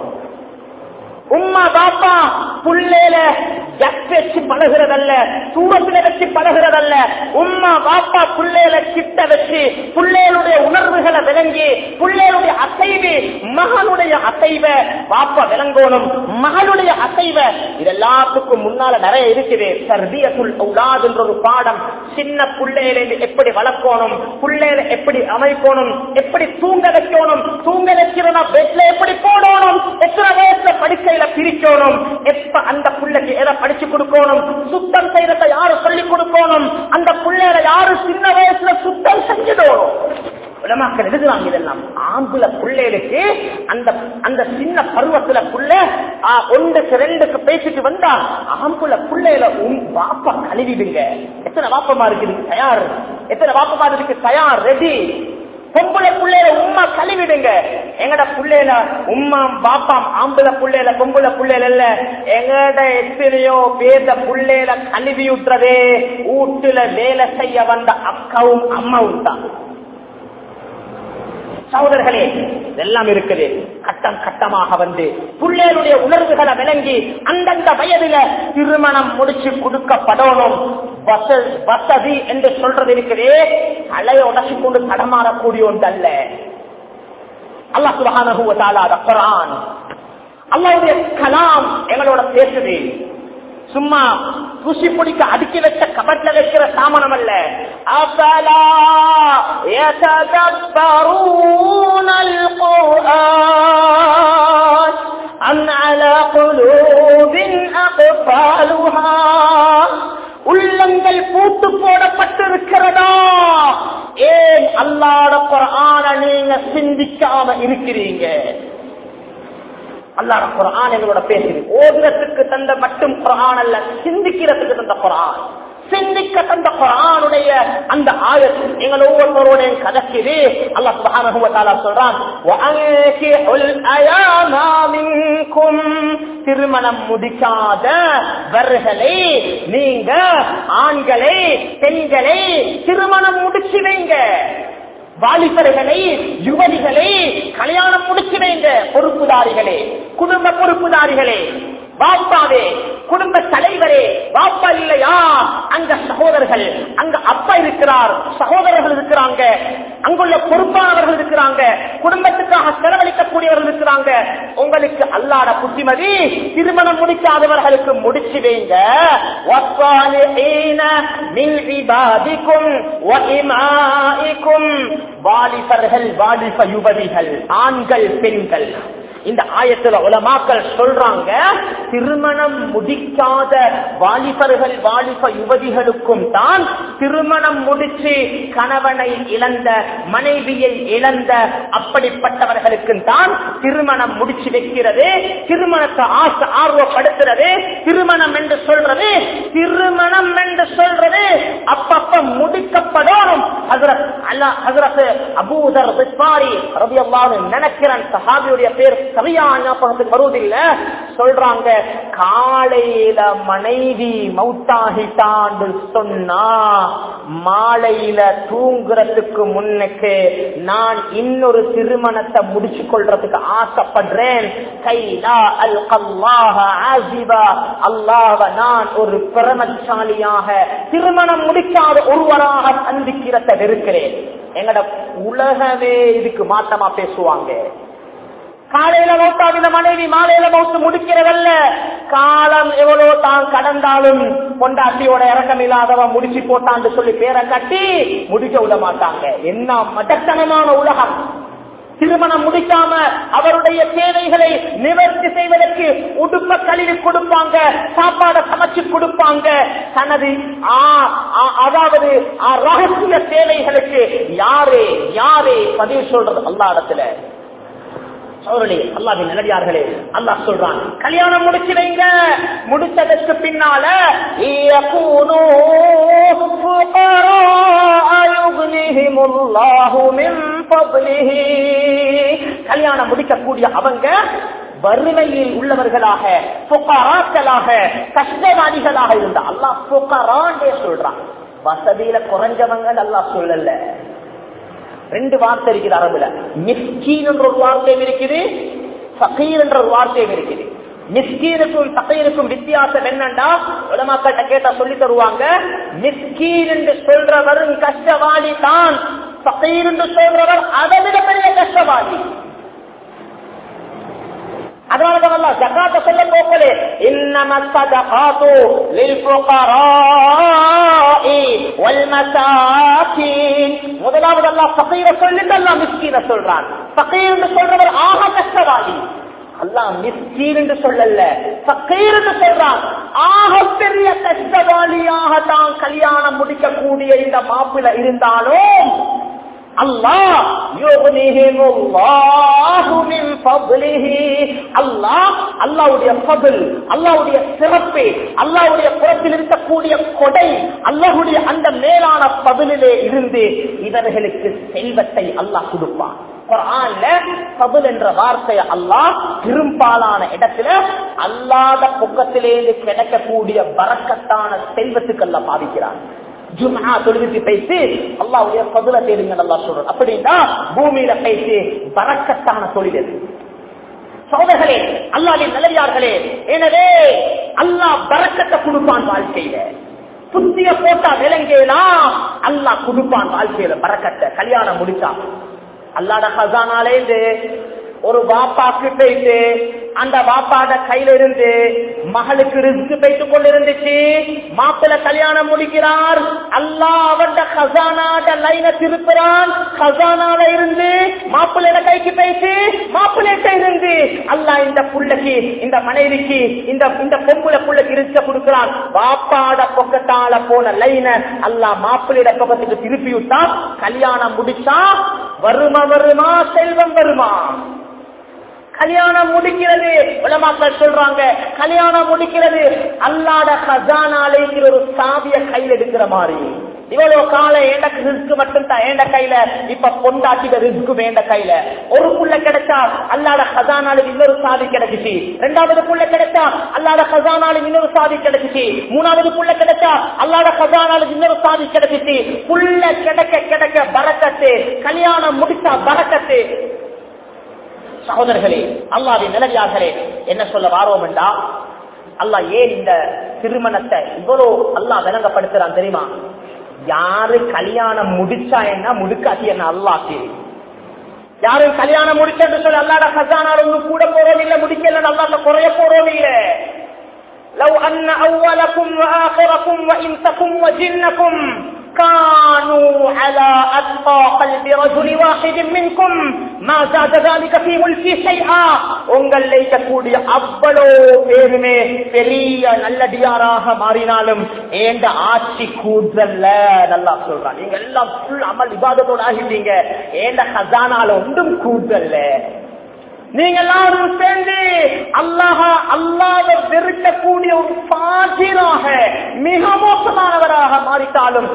உம்மா பாப்பா புள்ளையில வச்சு பழகிறதல்ல, தூரத்துல வச்சு பழகிறதல்ல. உம்மா பாப்பா புள்ளையில கிட்ட வச்சு புள்ளைகளுடைய உணர்வுகளை விளங்கி, புள்ளைகளுடைய அசைவு, மகனுடைய அசைவ பாப்பா விளங்கணும், மகளுடைய அசைவ. இது எல்லாத்துக்கும் முன்னால நிறைய இருக்குது. தர்பியத்துல் அவுலாத் என்ற ஒரு பாடம். சின்ன புள்ளையில எப்படி வளர்க்கணும், புள்ளையில எப்படி அமைக்கணும், எப்படி தூங்க வைக்கணும், தூங்க வைக்கிறோம் பெட்ல எப்படி போடணும், எத்தனை வயசுல படிக்கையில பிரிக்கணும், எப்ப அந்த புள்ளைக்கு எதை படிச்சு கொடுக்கணும், சுத்தம் செய்யறத யாரு சொல்லிக் கொடுக்கணும், அந்த பிள்ளைகளை யாரு சின்ன வயசுல சுத்தம் செஞ்சிடணும். உலமாக்கள் எழுதுறாங்க இதெல்லாம். ஆம்புல பிள்ளைகளுக்கு அந்த அந்த சின்ன பருவத்துல புள்ள ஒன்றுக்கு ரெண்டுக்கு பேசிட்டு வந்தா ஆம்புல பிள்ளைகளை வாப்பா கழுவிடுங்க. எத்தனை வாப்பமா இருக்குது தயார், எத்தனை வாப்பமா இருக்கு தயார், ரெடி. பொம்பளை புள்ளையில உம்மா கழுவிடுங்க. எங்கட புள்ளையில உம்மா பாப்பாம் ஆம்பளை புள்ளையில பொம்பளை புள்ளையில இல்ல. எங்கட எத்தனையோ பேத புள்ளையில கழுவி விட்டுறதே வீட்டுல வேலை செய்ய வந்த அக்காவும் அம்மாவும் தான். சகோதரர்களே, இதெல்லாம் இருக்குது. கட்டம் கட்டமாக வந்து பிள்ளைகளுடைய உணர்வுகளை விளங்கி அந்தந்த வயதில திருமணம் முடிச்சு கொடுக்கப்படணும். வசதி என்று சொல்றது இருக்குது, தலையை உடச்சு கொண்டு தடமாறக்கூடிய ஒன்று அல்ல. அல்லாஹ் சுப்ஹானஹு வ தஆலா குர்ஆன், அல்லாஹ்வுடைய கலாம் எங்களோட பேசுது. சும்மா தூசி பொடிக்க அடுக்கி வச்ச கபட்ல வைக்கிற சாமனம் அல்ல. அஃபலா யததப்பரூனல் குர்ஆன் அம் அலா குலூபின் அக்ஃபாலுஹா, உள்ளங்கள் பூட்டு போடப்பட்டிருக்கிறதா? ஏன் அல்லாஹ்வுடைய குர்ஆனை நீங்க சிந்திக்காம இருக்கிறீங்க? அல்லாஹ் குர்ஆன் எங்களோட பேசுது. ஓதுறதுக்கு தந்த மட்டும் குர்ஆன் அல்ல, சிந்திக்கிறதுக்கு தந்த குர்ஆன். சிந்திக்க தந்த குர்ஆனுடைய அந்த ஆயத் எங்கள் ஒவ்வொருவரோடையும் கதக்குது. அல்லாஹ் சுப்ஹானஹு வ தஆலா சொல்றான், வஅன்கிஹுல் அயாமா மின்கும், திருமணம் முடிக்காதவர்களை நீங்க ஆண்களை பெண்களை திருமணம் முடிச்சு வைங்க. வாலிபர்களை யுவதிகளை கல்யாணம் முடிச்சு வைங்க. பொறுப்புதாரிகளே, குடும்ப பொறுப்புதாரிகளே, பாப்பாவே, குடும்ப தலைவரே, பாப்பா இல்லையா அங்க சகோதரர்கள், அங்க அப்பா இருக்கிறார், சகோதரர்கள் இருக்கிறாங்க, அங்குள்ள பொறுப்பானவர்கள் இருக்கிறாங்க, குடும்பத்துக்காக செலவழிக்கக்கூடியவர்கள் இருக்கிறாங்க. உங்களுக்கு அல்லாஹ் புத்திமதி, திருமணம் முடிக்காதவர்களுக்கு முடிச்சு வைங்க. வாலிபர்கள் வாலிப யுவதிகள் ஆண்கள் பெண்கள், இந்த ஆயத்துல உலமாக்கள் சொல்றாங்க, திருமணம் முடிக்காத வாலிபர்கள் வாலிப யுவதிகளுக்கும் தான் திருமணம் முடிச்சு கணவனை இழந்த மனைவியை இழந்த அப்படிப்பட்டவர்களுக்கும் தான் திருமணம் முடிச்சு வைக்கிறது. திருமணத்தை ஆசை ஆர்வப்படுத்துறது திருமணம் என்று சொல்றது. திருமணம் என்று சொல்றது அப்பப்ப முடிக்கப்படணும். ஹஜ்ரத் அல்லாஹ் ஹஜ்ரத் அபூ தர் கிஃபாரி ரலியல்லாஹு அன்ஹு நினைக்கிறேன், சஹாபியுடைய பேர் சரியா ஞாபகத்துக்கு வருவதில்லை, சொல்றாங்க, காலையில மனைவி மௌத்தாகிட்டான்னு சொன்னா மாலையில தூங்குறதுக்கு முன்னுக்கு நான் இன்னொரு திருமணத்தை முடிச்சு கொள்றதுக்கு ஆசைப்படுறேன். கைலா அல் அல்லாஹ ஆசிபா, அல்லாஹ்வ நான் ஒரு பிரமசாலியாக திருமணம் முடிக்காத ஒருவராக சந்திக்கிறத இருக்கிறேன். எங்கட உலகமே இதுக்கு மாற்றமா பேசுவாங்க. காலையில மௌத்தாவின மனைவி மாலையில மௌத்து முடிக்கிறதல்ல. காலம் எவ்வளவு தான் கடந்தாலும் பொண்டாட்டியோட இறக்கம் இல்லாதவன் முடிச்சு போட்டான்னு சொல்லி பேரை கட்டி முடிக்க விட மாட்டாங்க. என்ன மடத்தனமான உலகம்! திருமணம் முடிக்காம அவருடைய தேவைகளை நிவர்த்தி செய்வதற்கு உடுப்ப கழுவி கொடுப்பாங்க, சாப்பாடை சமைச்சு கொடுப்பாங்க. தனது அதாவது ரகசிய தேவைகளுக்கு யாரே யாரே பதிவு சொல்றது அல்லாஹ் இடத்துல. அல்லாஹ்வின் நல்லடியார்களே, அல்லாஹ் சொல்றான், கல்யாணம் முடிச்சு வைங்க. முடிச்சதற்கு பின்னால கல்யாணம் முடிக்கக்கூடிய அவங்க வறுமையில் உள்ளவர்களாக புகாராக்களாக கஷ்டவாதிகளாக இருந்த அல்லாஹ் புகாராண்டே சொல்றான். வசதியில குறைஞ்சவங்க அல்லாஹ் சொல்லல. ரெண்டு வார்த்தை இருக்குது அரபுல. மிஸ்கீன் என்ற ஒரு வார்த்தையும் இருக்குது, ஃபகீர் என்ற ஒரு ஃபகீருக்கும் இருக்குது. மிஸ்கீனுக்கும் ஃபகீருக்கும் வித்தியாசம் என்னன்னா, உலமாக்கள்கிட்ட கேட்டா சொல்லி தருவாங்க. மிஸ்கீன் என்று சொல்றவர் கஷ்டவாதி தான், ஃபகீர் என்று சொல்றவர் அதை விட பெரிய கஷ்டவாதி. அதனாலதான் அல்லாஹ் ஜகாத்த சொல்ல போகலே, இன்னமா ஸதகாத்து லில் ஃபுகராஇ வல் மசாகின். முதலாவது அல்லாஹ் ஃபகீர சொல்லிட்டு அல்லாஹ் மிஸ்கீன சொல்றான். ஃபகீர் என்று சொல்றவர் ஆக கஷ்டவாதி. அல்லாஹ் மிஸ்கீன் என்று சொல்லல, ஃபகீர் என்று சொல்றான். ஆக பெரிய கஷ்டவாளியாக தான் கல்யாணம் முடிக்கக்கூடிய இந்த மாப்பிள்ளை இருந்தாலும் அல்லாஹ் அல்லாஹ்வுடைய ஃபضل, அல்லாஹ்வுடைய சிறப்பு, அல்லாஹ்வுடைய புறத்தில் இருக்கக்கூடிய கொடை, அல்லாஹ்வுடைய அந்த மேலான ஃபضலிலே இருந்து இவர்களுக்கு செல்வத்தை அல்லாஹ் கொடுப்பான். குர்ஆன்ல ஃபضல் என்ற வார்த்தையை அல்லாஹ் பெரும்பாலான இடத்துல அல்லாஹ்வுடைய பக்கத்திலிருந்து கிடைக்கக்கூடிய பரக்கத்தான செல்வத்துக்கு அல்லாஹ் பாவிக்கிறான். ஜும்ஆ தொழுவித்து பேசி அல்லாஹ்வுடைய ஃபضல தேடுங்க அல்லாஹ் சொல்றான். அப்படின்னா பூமியில பேசி பரக்கத்தான தொழில் அது. சகோதரர்களே, அல்லாஹ்வின் நல்லடியார்களே, எனவே அல்லாஹ் பரக்கத்தை கொடுப்பான் வாழ்க்கையில. புத்திய போட்டா விலங்கேலாம் அல்லாஹ் கொடுப்பான் வாழ்க்கையில பரக்கத்தை. கல்யாணம் முடிச்சா அல்லாஹ்ட ஹஸானாலே ஒரு வாப்பாக்கு போயிட்டு அந்த வாப்பாட கையில இருந்து மகளுக்கு ரிஸ்க் போயிட்டு கொண்டு இருந்துச்சு. மாப்பிள்ள கல்யாணம் முடிக்கிறார். அல்லாஹ் அவன் ஹஸானாட லைன திருப்புறான். ஹஸானால இருந்து மாப்பிள்ளையோட கைக்கு போயிட்டு மாப்பிள்ளைகிட்ட இருந்து அல்லாஹ் இந்த புள்ளைக்கு, இந்த மனைவிக்கு, இந்த இந்த பொம்புல புள்ளைக்கு ரிஸ்க கொடுக்கிறான். வாப்பாட பக்கத்தால போன லைன அல்லாஹ் மாப்பிள்ளையோட பக்கத்துக்கு திருப்பி விட்டா கல்யாணம் முடிச்சா வருமா வருமா செல்வம் வருமா? கல்யாணம் முடிக்கிறது உலமாக்கள் சொல்றாங்க, கல்யாணம் முடிக்கிறது அல்லாஹ்ட ஹஸானாலேங்கிற ஒரு சாவிய கையில எடுக்கிற மாதிரி. இவ்வளவு காலம் ஏண்ட ரிஸ்க் மட்டும் தான் ஏண்ட கையில, இப்ப பொண்டாட்டிட ரிஸ்க் வேண்ட கையில. ஒரு புள்ள கிடைச்சா அல்லாஹ்ட ஹஸானால இன்னொரு சாவி கிடைச்சிச்சு. இரண்டாவது புள்ள கிடைச்சா அல்லாஹ்ட ஹஸானால இன்னொரு சாவி கிடைச்சிச்சு. மூணாவது புள்ள கிடைச்சா அல்லாஹ்ட ஹஸானால இன்னொரு சாவி கிடைச்சிச்சு. புள்ள கிடைக்க கிடைக்க பரக்கத்து, கல்யாணம் முடிச்சா பரக்கத்து. சகோதரர்களே, அல்லாஹ்வின் நல்லடியார்களே, என்ன சொல்ல வாரோம் என்றா, அல்லாஹ் ஏன் இந்த திருமணத்தை இவ்வளவு அல்லாஹ் விளங்கப்படுத்துறான் தெரியுமா? யாரு கல்யாணம் முடிச்சா என்ன, முடுக்காட்டி என்ன அல்லாஹ் தெரியும். யாரு கல்யாணம் முடிச்சன்னு சொல்லி அல்லாஹ்ட ஹஸானால ஒண்ணு கூட போறோம் இல்ல, முடிக்கல அல்லாஹ்ட்ட குறைய போறோம் இல்ல. லவ் அன்ன அவ்வலக்கும் வ ஆகிரக்கும் வ இன்சக்கும் வ ஜின்னக்கும் كانوا على أتقى قلب رجل واحد منكم ما زاد ذلك في ملكي شيئا. உங்களை கூடிய அவ்வளோ பேருமே பெரிய நல்லடியாராக மாறினாலும் ஏண்ட ஆட்சி கூடுதல்ல நல்லா சொல்றான். நீங்க எல்லாம் ஃபுல் அமல் இபாதத்தோட ஆகிட்டீங்க, ஏண்ட ஹஸானால ஒன்றும் கூடுதல்ல. நீங்க எல்லாரும் சேர்ந்து அல்லாஹ் அல்லாஹ்வை வெறுக்கக்கூடிய ஒரு ஃபாஜிராக, மிக மோசமானவராக மாறிட்டாலும்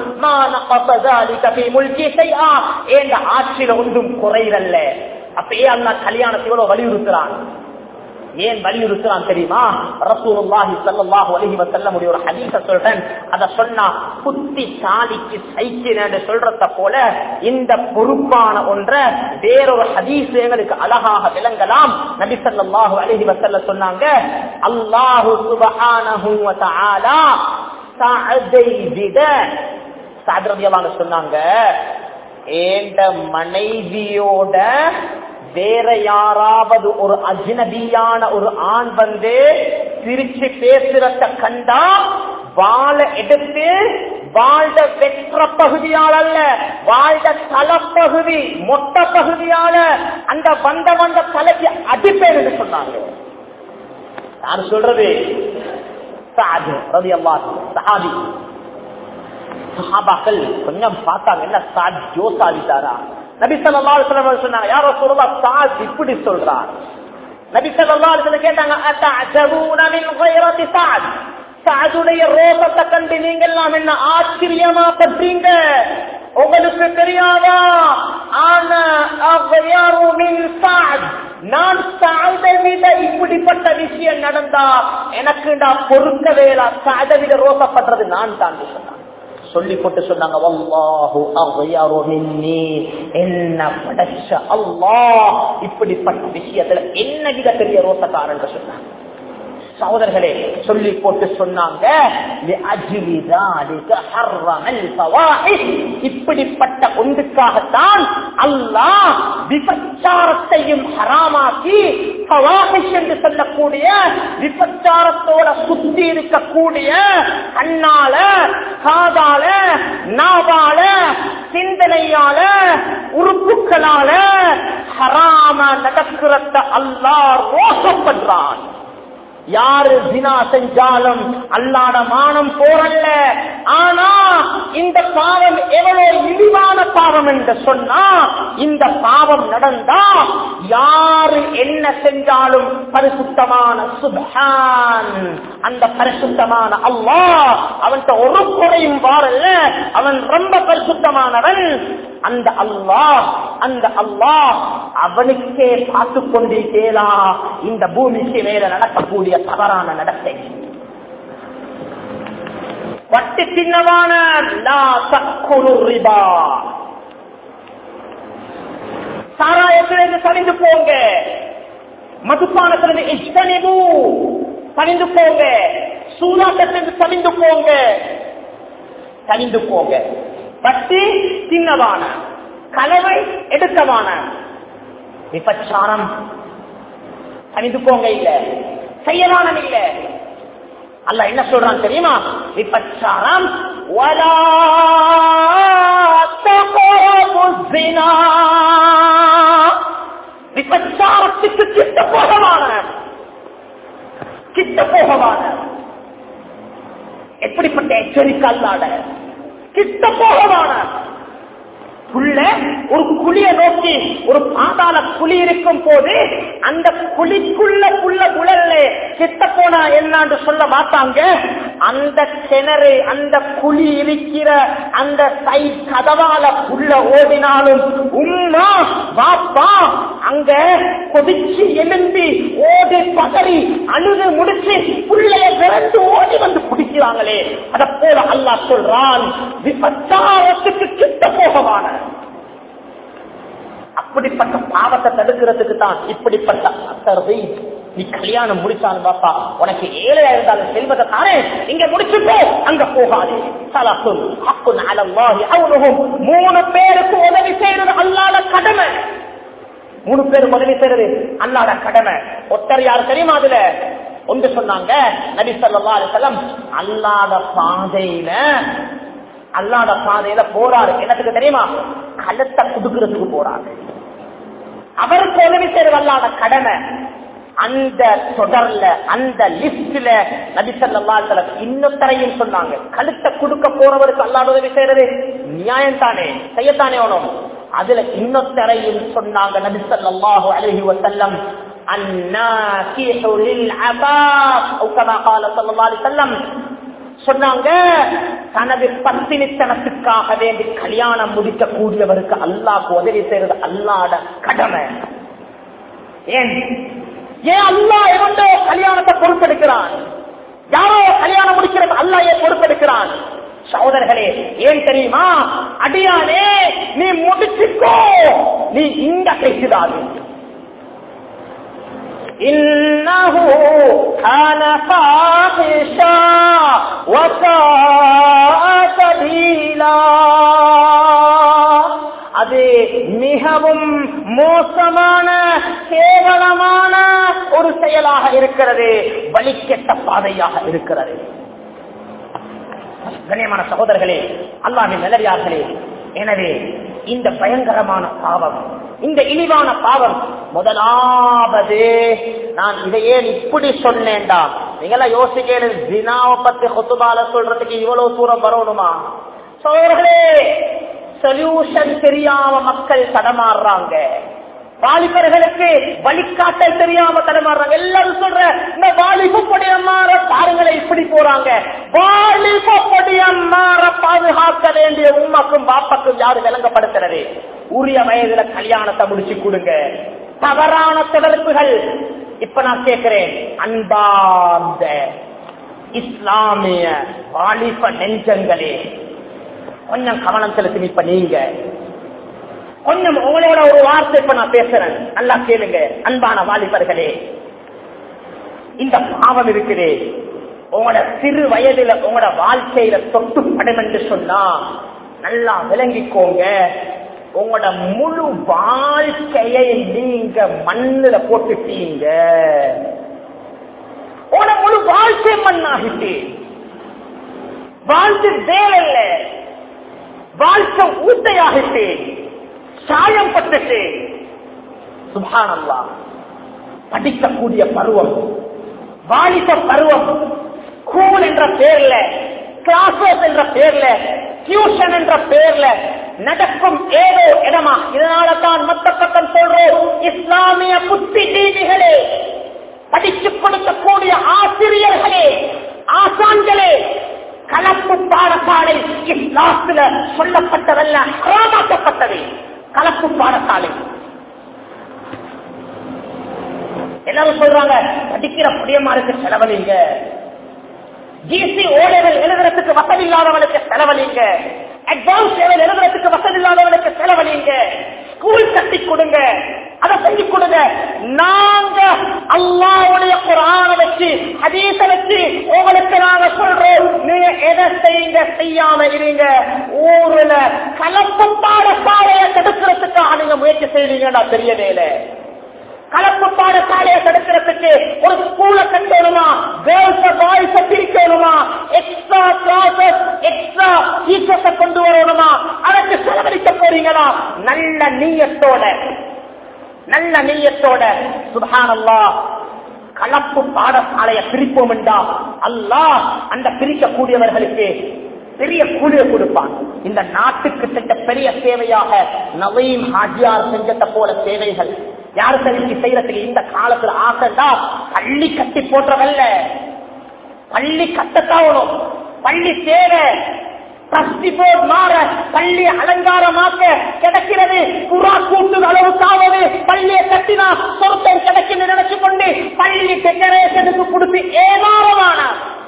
என்ற ஆட்சியில ஒன்றும் குறையல்ல. அப்பயே அல்லாஹ் கல்யாணத்தை எவ்வளவு வலியுறுத்துறான். ஏன் வலியுறுத்துறான் தெரியுமா? ரசூலுல்லாஹி ஸல்லல்லாஹு அலைஹி வஸல்லம் உடைய ஒரு ஹதீஸ சொல்றேன். அத சொன்னா புத்திசாலிக்கு சைக்கிள்னு சொல்றத போல இந்த பொறுப்பான ஒன்ற வேறொரு ஹதீஸ் எங்களுக்கு அழகாக விளங்கலாம். நபி ஸல்லல்லாஹு அலைஹி வஸல்லம் சொன்னாங்க, அல்லாஹ் சுப்ஹானஹு வ தஆலா சஅதை விட, சஅத் ரலியல்லாஹு அன்ஹு சொன்னாங்க, ஏண்ட மனைவியோட வேற யாராவது ஒரு அஜ்னபியான ஒரு ஆண் வந்து பிரிச்சு பேசுறத கண்டா வாழை எடுத்து வாழ்ட வெற்ற பகுதியால் அல்ல, வாழ்ட தலப்பகுதி மொட்ட பகுதியால அந்த வந்த வந்த தலைக்கு அடிப்பேன் என்று சொன்னாங்க. யார் சொல்றது? சஅத் ரலியல்லாஹு சஹாபி. சஹாபாக்கள் கொஞ்சம் பார்த்தாங்க, என்ன சஅத் ஜோசாலிட்டாரா? நபி ஸல்லல்லாஹு அலைஹி வஸல்லம் சொன்னாங்க, யா ரசூலுல்லாஹ் சஅத் இப்படி சொல்றார். நபி ஸல்லல்லாஹு அலைஹி வஸல்லம் கேட்டாங்க, அத்தஅஜபூன மின் கைரத்தி சஅத், சஅதுடைய ரோகத்தை கண்டு நீங்க எல்லாம் என்ன ஆச்சரியமா பண்றீங்க? உங்களுக்கு தெரியாதா? ஆனா அக்யரு மின் சஅத், நான் சஅதை விட இப்படிப்பட்ட விஷயம் நடந்தா எனக்கு நான் பொறுக்கவேலா, சஅதை விட ரோகப்படுறது நான் தான் சொன்னாங்க. சொல்லி போட்டு சொன்னாங்க, வல்லாஹு அக்யரு மின்னி, என்ன படைச்ச அல்லாஹ் இப்படிப்பட்ட விஷயத்துல என்ன விட பெரிய ரோசக்காரன் சொன்னாங்க. சகோதரர்களே, சொல்லி போட்டு சொன்னாங்க, இப்படிப்பட்ட ஒன்றுக்காகத்தான் அல்லாஹ் விபச்சாரத்தையும் ஹராமாக்கி, ஃபவாஹிஷ் என்று சொல்லக்கூடிய விபச்சாரத்தோட சுத்தி இருக்கக்கூடிய கண்ணால, காதால, நாவால, சிந்தனையால, உறுப்புகளால ஹராம நடக்கிறத அல்லாஹ் ரோஷப்படுறான். யாரு ஜினா செஞ்சாலும் அல்லாஹ்ட மானம் போறல்ல. ஆனா இந்த பாவம் எவ்வளவு இழிவான பாவம் என்று சொன்னா, இந்த பாவம் நடந்தா யாரு என்ன செஞ்சாலும் பரிசுத்தமான சுப்ஹான், அந்த பரிசுத்தமான அல்லாஹ் அவன்கிட்ட ஒரு குறையும் வாரல்ல, அவன் ரொம்ப பரிசுத்தமானவன். அந்த அல்லாஹ் அந்த அல்லாஹ் அவனுக்கே பார்த்து கொண்டிருக்கேலா இந்த பூமிக்கு மேல நடக்கக்கூடிய தவறான நடத்தை. வட்டி சின்னவான லா தக்குலு ரிபா, சாராயத்திலிருந்து தனிந்து போங்க, மதுபானத்திலிருந்து இஷ்டனிபு தனிந்து போங்க, சூதாட்டத்திலிருந்து தனிந்து போங்க, தனிந்து போங்க. வட்டி சின்னவான, கலவை எடுக்கவான, விபச்சாரம் தனிந்து போங்க, இல்ல செய்யவானம் இல்ல. அல்லாஹ் என்ன சொல்றான் தெரியுமா? விபச்சாரம் வலா தக்ரபுஸ் ஸினா, விபச்சாரத்துக்கு கிட்ட போகவான, கிட்ட போகவான. எப்படிப்பட்ட எச்சரிக்கை அல்லாத, கிட்ட போகவான. புள்ள ஒரு குழிய நோக்கி, ஒரு பாதாள குழி இருக்கும் போது அந்த குழிக்குள்ள புள்ள குழல்ல கிட்ட போனா என்னன்னு சொல்ல மாட்டாங்க. அந்த கிணறு, அந்த குழி இருக்கிற அந்த சை கதவால புள்ள ஓடினாலும் உம்மா பாப்பா அங்க கொதிச்சு எழும்பி ஓடி பதறி அழுது முடிச்சு புள்ளைய விரண்டு ஓடி வந்து பிடிக்கிறாங்களே, அத போல அல்லாஹ் சொல்றான் விபச்சாரத்துக்கு கிட்ட போகவான. அப்படிப்பட்ட பாவத்தை தடுக்கிறதுக்கு தான் இப்படிப்பட்ட அத்தர்வை. நீ கல்யாணம் முடிச்சாலும் பாப்பா, உனக்கு ஏழையா இருந்தாலும் செல்வத்தை தானே இங்க முடிச்சுட்டோ, அங்க போகாது. மூணு பேருக்கு உதவி செய்யறது அல்லாத கடமை. மூணு பேருக்கு உதவி செய்யறது அல்லாத கடமை. ஒருத்தர் யார் தெரியுமா? அதுல ஒன்று சொன்னாங்க நபி ஸல்லல்லாஹு அலைஹி வஸல்லம் அல்லாத பாதையில அல்லாத பாதையில போறாரு. என்னத்துக்கு தெரியுமா? கலத்தை குடுக்கிறதுக்கு போறாரு. அவருக்கு உதவி செய்யறது அல்லாத கடமை. அந்த தொடர்ல, அந்த லிஸ்ட்ல நபி ஸல்லல்லாஹு அலைஹி வஸல்லம் இன்னொருத்தரையும் சொன்னாங்க, கழுத்தை குடுக்க போறவருக்கு அல்லாஹ் உதவி செய்யறது நியாயம் தானே, செய்யத்தானே வேணும். அதுல இன்னொருத்தரையும் சொன்னாங்க நபி ஸல்லல்லாஹு அலைஹி வஸல்லம் அன்னாகிஹு லில் அபாப் அவு கமா قال ஸல்லல்லாஹு அலைஹி வஸல்லம் சொன்னாங்க, தனது பத்தினித்தனத்துக்காக வேண்டி கல்யாணம் முடிக்க கூடியவருக்கு அல்லாஹ்க்கு உதவி செய்யறது அல்லாஹ்ட கடமை. ஏன் ஏன் அல்லாஹ் எவனோ கல்யாணத்தை பொறுப்பெடுக்கிறான், யாரோ கல்யாணம் முடிக்கிறது அல்லாஹ் ஏன் பொறுப்பெடுக்கிறான்? சகோதரர்களே, ஏன் தெரியுமா? அடியானே நீ முடிச்சுக்கோ, நீ இங்க பேசுதாது. இன்னஹு கான ஃபாஹிஷா வ ஸாஅ சபீலா, அது மிகவும் மோசமான கேவலமான ஒரு செயலாக இருக்கிறது, வழிகெட்ட பாதையாக இருக்கிறது. கண்ணியமான சகோதரர்களே, அல்லாஹ்வின் நல்லடியார்களே, எனவே இந்த பயங்கரமான பாவம், இந்த இழிவான பாவம், முதலாவது நான் இதையே இப்படி சொன்னேன்டா, நீங்களாம் யோசிக்க ஜினாவை பத்தி ஹுத்துபால சொல்றதுக்கு இவ்வளவு தூரம் வரணுமா? சகோதரர்களே, சொல்யூஷன் தெரியாம மக்கள் தடமாறுறாங்க. வாலிபர்களுக்கு வழிகாட்டல் தெரியாம தடமாறுறாங்க. எல்லாரும் சொல்ற இந்த வாலிப பொடியம்மாற பாருங்களை இப்படி போறாங்க. வாலிப பொடியம்மாற பாதுகாக்க வேண்டிய உம்மாக்கும் பாப்பாக்கும் யாரு விளங்கப்படுத்துறது? உரிய வயதுல கல்யாணத்தை முடிச்சு கொடுங்க. தவறான தொடர்புகள். இப்ப நான் கேட்கிறேன், அன்பார்ந்த இஸ்லாமிய வாலிப நெஞ்சங்களே, கொஞ்சம் கவனம் செலுத்தி. இப்ப நீங்க கொஞ்சம் உங்களோட ஒரு வார்த்தை இப்ப நான் பேசுறேன், நல்லா கேளுங்க. அன்பான வாலிபர்களே, இந்த பாவம் இருக்குது உங்களோட சிறு வயதுல உங்களோட வாழ்க்கையில தொட்டு படும் என்று சொன்னா நல்லா விளங்கிக்கோங்க. உங்களோட முழு வாழ்க்கையை நீங்க மண்ணுல போட்டுட்டீங்க. உங்களோட முழு வாழ்க்கை மண்ணாகிட்டு, வாழ்ந்து வேலை வாழ்க்கை ஊட்டையாகிட்டு, சாயம் பட்டுட்டு. சுப்ஹானல்லாஹ், படிக்கக்கூடிய பருவம், வாலிப பருவம், ஸ்கூல் என்ற பேர்ல, கிளாஸஸ் என்ற பேர்ல, டியூஷன் என்ற பேர்ல நடக்கும் ஏதோ இடமா. இதனால தான் மத்த பக்கம் சொல்றோம், இஸ்லாமிய புத்திஜீவிகளே, படித்துக் கொடுக்கக்கூடிய ஆசிரியர்களே, ஆசான்களே, கலப்பு பாடசாலை இஸ்லாத்துல சொல்லப்பட்டதல்ல, ஹராமாக்கப்பட்டது. கலப்பு பாடசாலை எல்லாரும் சொல்றாங்க, படிக்கிற புடியமாருக்கு செலவழிங்க. ஜிசி ஓலைகள் எழுதுறதுக்கு வசதி இல்லாதவனுக்கு செலவழிங்க, அட்வான்ஸ் லெவல் எழுதுறதுக்கு வசதி இல்லாதவனுக்கு செலவழிங்க, ஸ்கூல் கட்டி கொடுங்க, அதை செஞ்சு கொடுங்க. நாங்க அல்லாஹ்வுடைய குர்ஆனை வச்சு ஹதீஸை வச்சு உங்களுக்கு நாங்க சொல்றோம், நீங்க எதை செய்யுங்க செய்யாம இருங்க. ஊர்ல கலப்பு பாடசாலையை தடுக்கிறதுக்காக நீங்க முயற்சி செய்வீங்கன்னா பெரிய வேலை. கலப்பு பாடசாலையை தடுக்கிறதுக்கு ஒரு ஸ்கூல கட்டணுமா, கேர்ள்ஸ் பாய்ஸ பிரிக்கணுமா, எக்ஸ்ட்ரா கிளாஸஸ் எக்ஸ்ட்ரா டீச்சர்ஸ கொண்டு வரணுமா, அதற்கு செலவழிக்க போறீங்களா? நல்ல நீயத்தோட நல்ல நீயத்தோட சுப்ஹானல்லாஹ் கலப்பு பாடசாலையை பிரிப்போம் என்றா அல்லாஹ் அந்த பிரிக்கக்கூடியவர்களுக்கு பெரிய கூலியை கொடுப்பான். இந்த நாட்டுக்கு சென்ற பெரிய சேவையாக நவீன் ஹாஜியார் செஞ்சத போல சேவைகள் யாரு சரிக்கு செய்யறதுக்கு இந்த காலத்துல ஆசைண்டா பள்ளி கட்டி போட்டவல்ல, பள்ளி கட்டத்தாவணும், பள்ளி சேவை டிரஸ்டி போர்டு மாற பள்ளி அலங்காரமாக்க கிடைக்கிறது. புறா கூட்டு அளவுக்காவது பள்ளியை கட்டினா சொர்க்கம் கிடைக்கும் நினைச்சு கொண்டு பள்ளி டெக்கரேஷனுக்கு கொடுத்து ஏமாறமான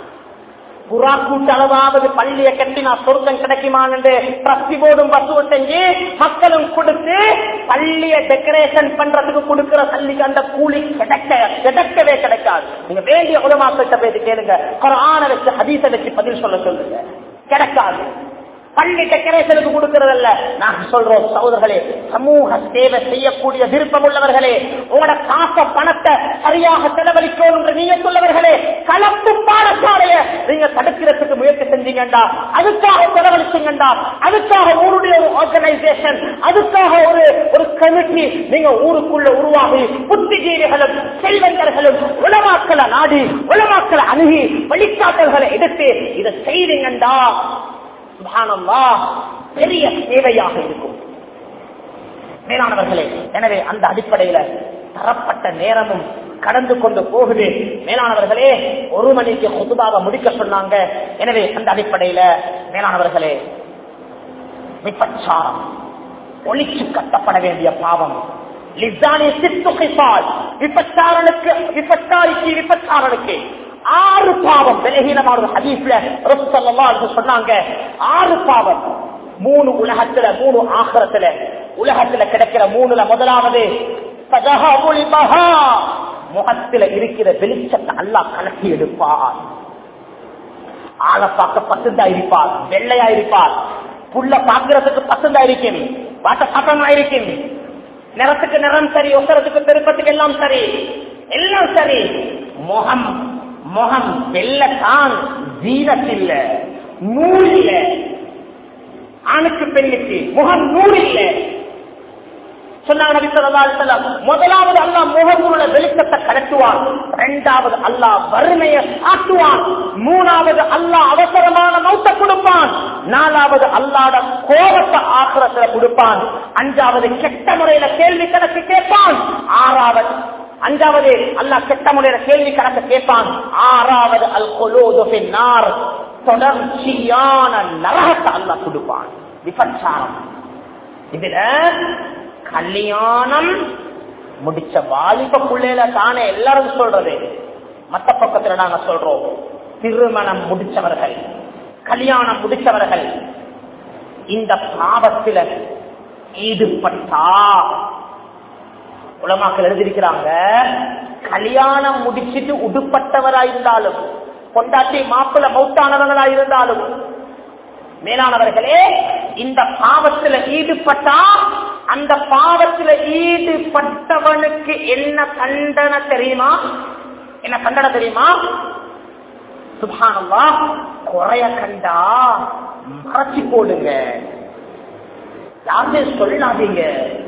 புறா கூட்டு அளவாவது பள்ளியை கட்டினா சொர்க்கம் கிடைக்குமான்னு டிரஸ்டி போர்டும் வசூல் செஞ்சு மக்களும் கொடுத்து பள்ளியை டெக்கரேஷன் பண்றதுக்கு கொடுக்கிற பள்ளிக்கு அந்த கூலி கிடைக்க கிடைக்கவே கிடைக்காது. நீங்க வேண்டிய உலமாக்கிட்ட போய் கேளுங்க, குர்ஆனை வச்சு ஹதீஸை வச்சு பதில் சொல்ல சொல்லுங்க, கிடைக்காது. பள்ளி டெக்கரேஷனுக்கு கொடுக்கிறதல்ல. நாங்க சொல்றோம் சகோதரர்களே, சமூக சேவை செய்யக்கூடிய விருப்பம் உள்ளவர்களே, உங்களோட காச பணத்தை சரியாக செலவழிக்கணும் நீங்க சொல்லவர்களே, கலப்பு பாடசாலைய நீங்க தடுக்கிறதுக்கு முயற்சி செஞ்சீங்கண்டா, அதுக்காக செலவழிச்சீங்கண்டா, அதுக்காக ஊருடைய ஒரு ஆர்கனைசேஷன், அதுக்காக ஒரு ஒரு கமிட்டி நீங்க ஊருக்குள்ள உருவாகி புத்திஜீவிகளும் செல்வந்தர்களும் உலமாக்களை நாடி உலமாக்களை அணுகி வழிகாட்டல்களை எடுத்து இதை செய்தீங்கண்டா சுப்ஹானல்லாஹ் பெரிய சேவையாக இருக்கும் மேலானவர்களே. எனவே அந்த அடிப்படையில தரப்பட்ட நேரமும் கடந்து கொண்டு போகுது. மேலானவர்களே, ஒரு மணிக்கு குதுபாவை முடிக்க சொன்னாங்க. எனவே அந்த அடிப்படையில மேலானவர்களே, விபச்சாரம் ஒளிச்சு கட்டப்பட வேண்டிய பாவம். விபச்சாரனுக்கு விபச்சாரிக்கு விபச்சாரனுக்கு ஆறு பாவம் விலகீனமான ஹதீஸ்ல ரசூலுல்லாஹி ஸல்லல்லாஹு அலைஹி வஸல்லம் சொன்னாங்க. ஆறு பாவம், மூணு உலகத்துல மூணு ஆখিরাத்துல. உலகத்துல கிடைக்கிற மூணுல முதலாவது தஜஹபுல் பஹா, முகத்துல இருக்கிற வெளிச்சத்தை அல்லாஹ் கலக்கி எடுப்பார். ஆளை பார்க்க பசுந்தா இருப்பார், வெள்ளையா இருப்பார், புள்ள பாக்குறதுக்கு பசுந்தா இருக்கும், வாட்ட சாட்டமா இருக்கும், நிறத்துக்கு நிறம் சரி, ஒசரத்துக்கு பெருப்பத்துக்கு எல்லாம் சரி, எல்லாம் சரி. முகம் முகம் வெள்ளத்தான், ஜீனத்தில்ல, நூல் இல்ல. ஆணுக்கு பெண்ணுக்கு முகம் நூல் இல்ல சொன்னாங்க நபி ஸல்லல்லாஹு அலைஹி வஸல்லம். முதலாவது அல்லாஹ் முகமுள்ள வெளிச்சத்தை கலட்டுவான், இரண்டாவது அல்லாஹ் வறுமையை சாட்டுவான், மூணாவது அல்லாஹ் அவசரமான மௌத்தை கொடுப்பான், நாலாவது அல்லாஹ்ட கோபத்தை ஆখিরাத்துல கொடுப்பான், அஞ்சாவது கெட்ட முறையில கேள்வி கணக்கு கேட்பான், ஆறாவது அஞ்சாவது அல்லாஹ் கெட்ட முறையில கேள்வி கணக்கு கேட்பான், ஆறாவது அல் குலூது ஃபின்னார், தொடர்ச்சியான நரகத்தை அல்லாஹ் கொடுப்பான். விபச்சாரம் இதுல கல்யாணம் முடிச்ச வாலிப பிள்ளைல தானே எல்லாரும் சொல்றது, மத்த பக்கத்துல நாங்க சொல்றோம் திருமணம் முடிச்சவர்கள், கல்யாணம் முடிச்சவர்கள் இந்த பாவத்துல ஈடுபட்டா உலமாக்கள் எழுதியிருக்கிறாங்க, கல்யாணம் முடிச்சிட்டு உடுப்பட்டவராயிருந்தாலும் கொண்டாட்டி மாப்பிள்ள மௌத்தானவர்களாயிருந்தாலும் மேலானவர்களே, இந்த பாவத்துல ஈடுபட்டா அந்த பாவத்துல ஈடுபட்டவனுக்கு என்ன தண்டனை தெரியுமா? என்ன தண்டனை தெரியுமா? சுப்ஹானல்லாஹ், குறைய கண்டா மறைச்சு போடுங்க, யாருமே சொல்லாதீங்க,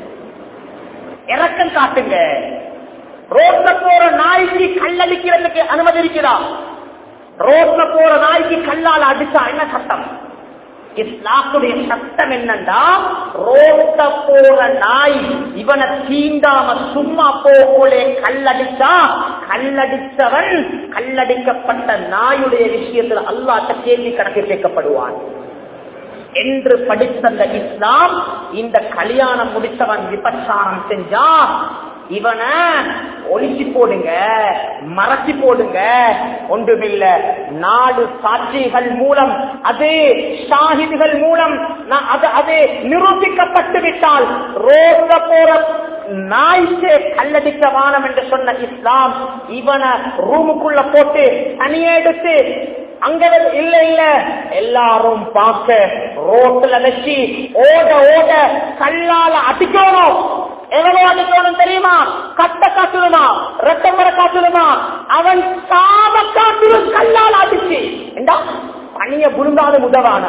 இறக்கம் காட்டுங்க. ரோட்ல போற நாய்க்கு கல்லடிக்கிறதுக்கு அனுமதி இருக்கிறா? ரோட்ல போற நாய்க்கு கல்லால் அடிச்சா என்ன சட்டம்? இஸ்லாமுடைய சட்டம் என்னன்னா, ரோட்ட போற நாய் இவனை தீண்டாம சும்மா போகலே கல்லடிச்சா கல்லடித்தவன் கல்லடிக்கப்பட்ட நாயுடைய விஷயத்தில் அல்லாஹ்ட்ட கேள்வி கணக்கு கேட்கப்படுவான் என்று படித்த இஸ்லாம் இந்த கல்யாணம் முடித்தவன் விபச்சாரம் செஞ்சா இவனை ஒளிச்சு போடுங்க, மறைச்சி போடுங்க, ஒன்றுமில்ல. நாலு சாட்சிகள் மூலம், அது ஷாஹிதுகள் மூலம் அது அது நிரூபிக்கப்பட்டு விட்டால் ரோட்ல போற நாய்க்கு கல்லடிக்க வானம் என்று சொன்ன இஸ்லாம் இவனை ரூமுக்குள்ள போட்டு தனியே எடுத்து அங்க இல்ல இல்ல எல்லாரும் பார்க்க ரோட்ல வச்சு ஓட ஓட கல்லால அடிக்கணும். எவ்வளவு அடிக்கணும் தெரியுமா? கட்ட காட்டுமா, ரத்தம் வர காட்டுமா, அவன் சாம காட்டுலும் கல்லால் அடிச்சு பணிய புழுங்காத உதவான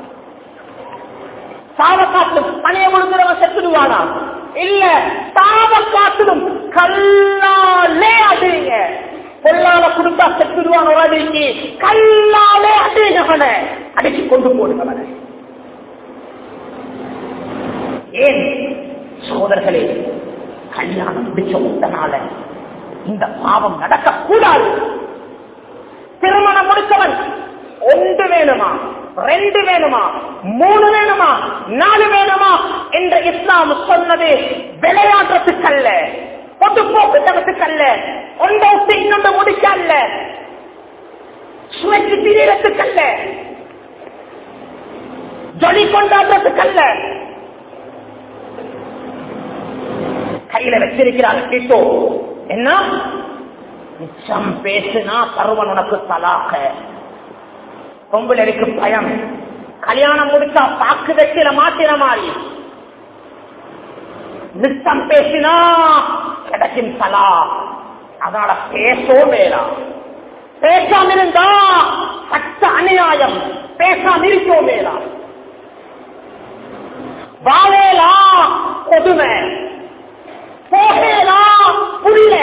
சாவ காட்டிலும் பணிய புழுங்குறவன் செத்துடுவானா? இல்ல, சாவ காட்டிலும் கல்லாலே அடிங்க. பொல்லால கொடுத்தா செத்துடுவான் ஒரு அடிக்கு, கல்லாலே அடிங்கவன அடிச்சு கொண்டு போடுங்கவன. ஏன் சகோதரர்களே, கல்யாணம் முடிச்ச ஒத்தனால இந்த பாவம் நடக்கக்கூடாது. திருமணம் முடிச்சவன் ஒன்று வேணுமா, ரெண்டு வேணுமா, மூணு வேணுமா, நாலு வேணுமா என்று இஸ்லாம் சொன்னது விளையாடுறதுக்கல்ல, பொதுப்போக்குத்தனத்துக்கல்ல, ஒன்றை இன்னொன்று முடிக்கல்ல, சுவைக்கு திரியறதுக்கல்ல, ஜொலி கொண்டாடுறதுக்கல்ல. கையில வச்சிருக்கிறார் கிட்டோ என்ன மிச்சம் பேசுனா பருவன் உனக்கு தலாக. பொம்பளைக்கு பயம், கல்யாணம் முடிச்சா பாக்கு வச்சிட மாத்திர மாதிரி. மிச்சம் பேசினா கிடைக்கும் தலா. அதனால பேசோ வேணாம். பேசாம இருந்தா சட்ட அநியாயம். பேசாம இருக்கோ வேணாம். வாழேலா கொடுமை, போகேலா புள்ள,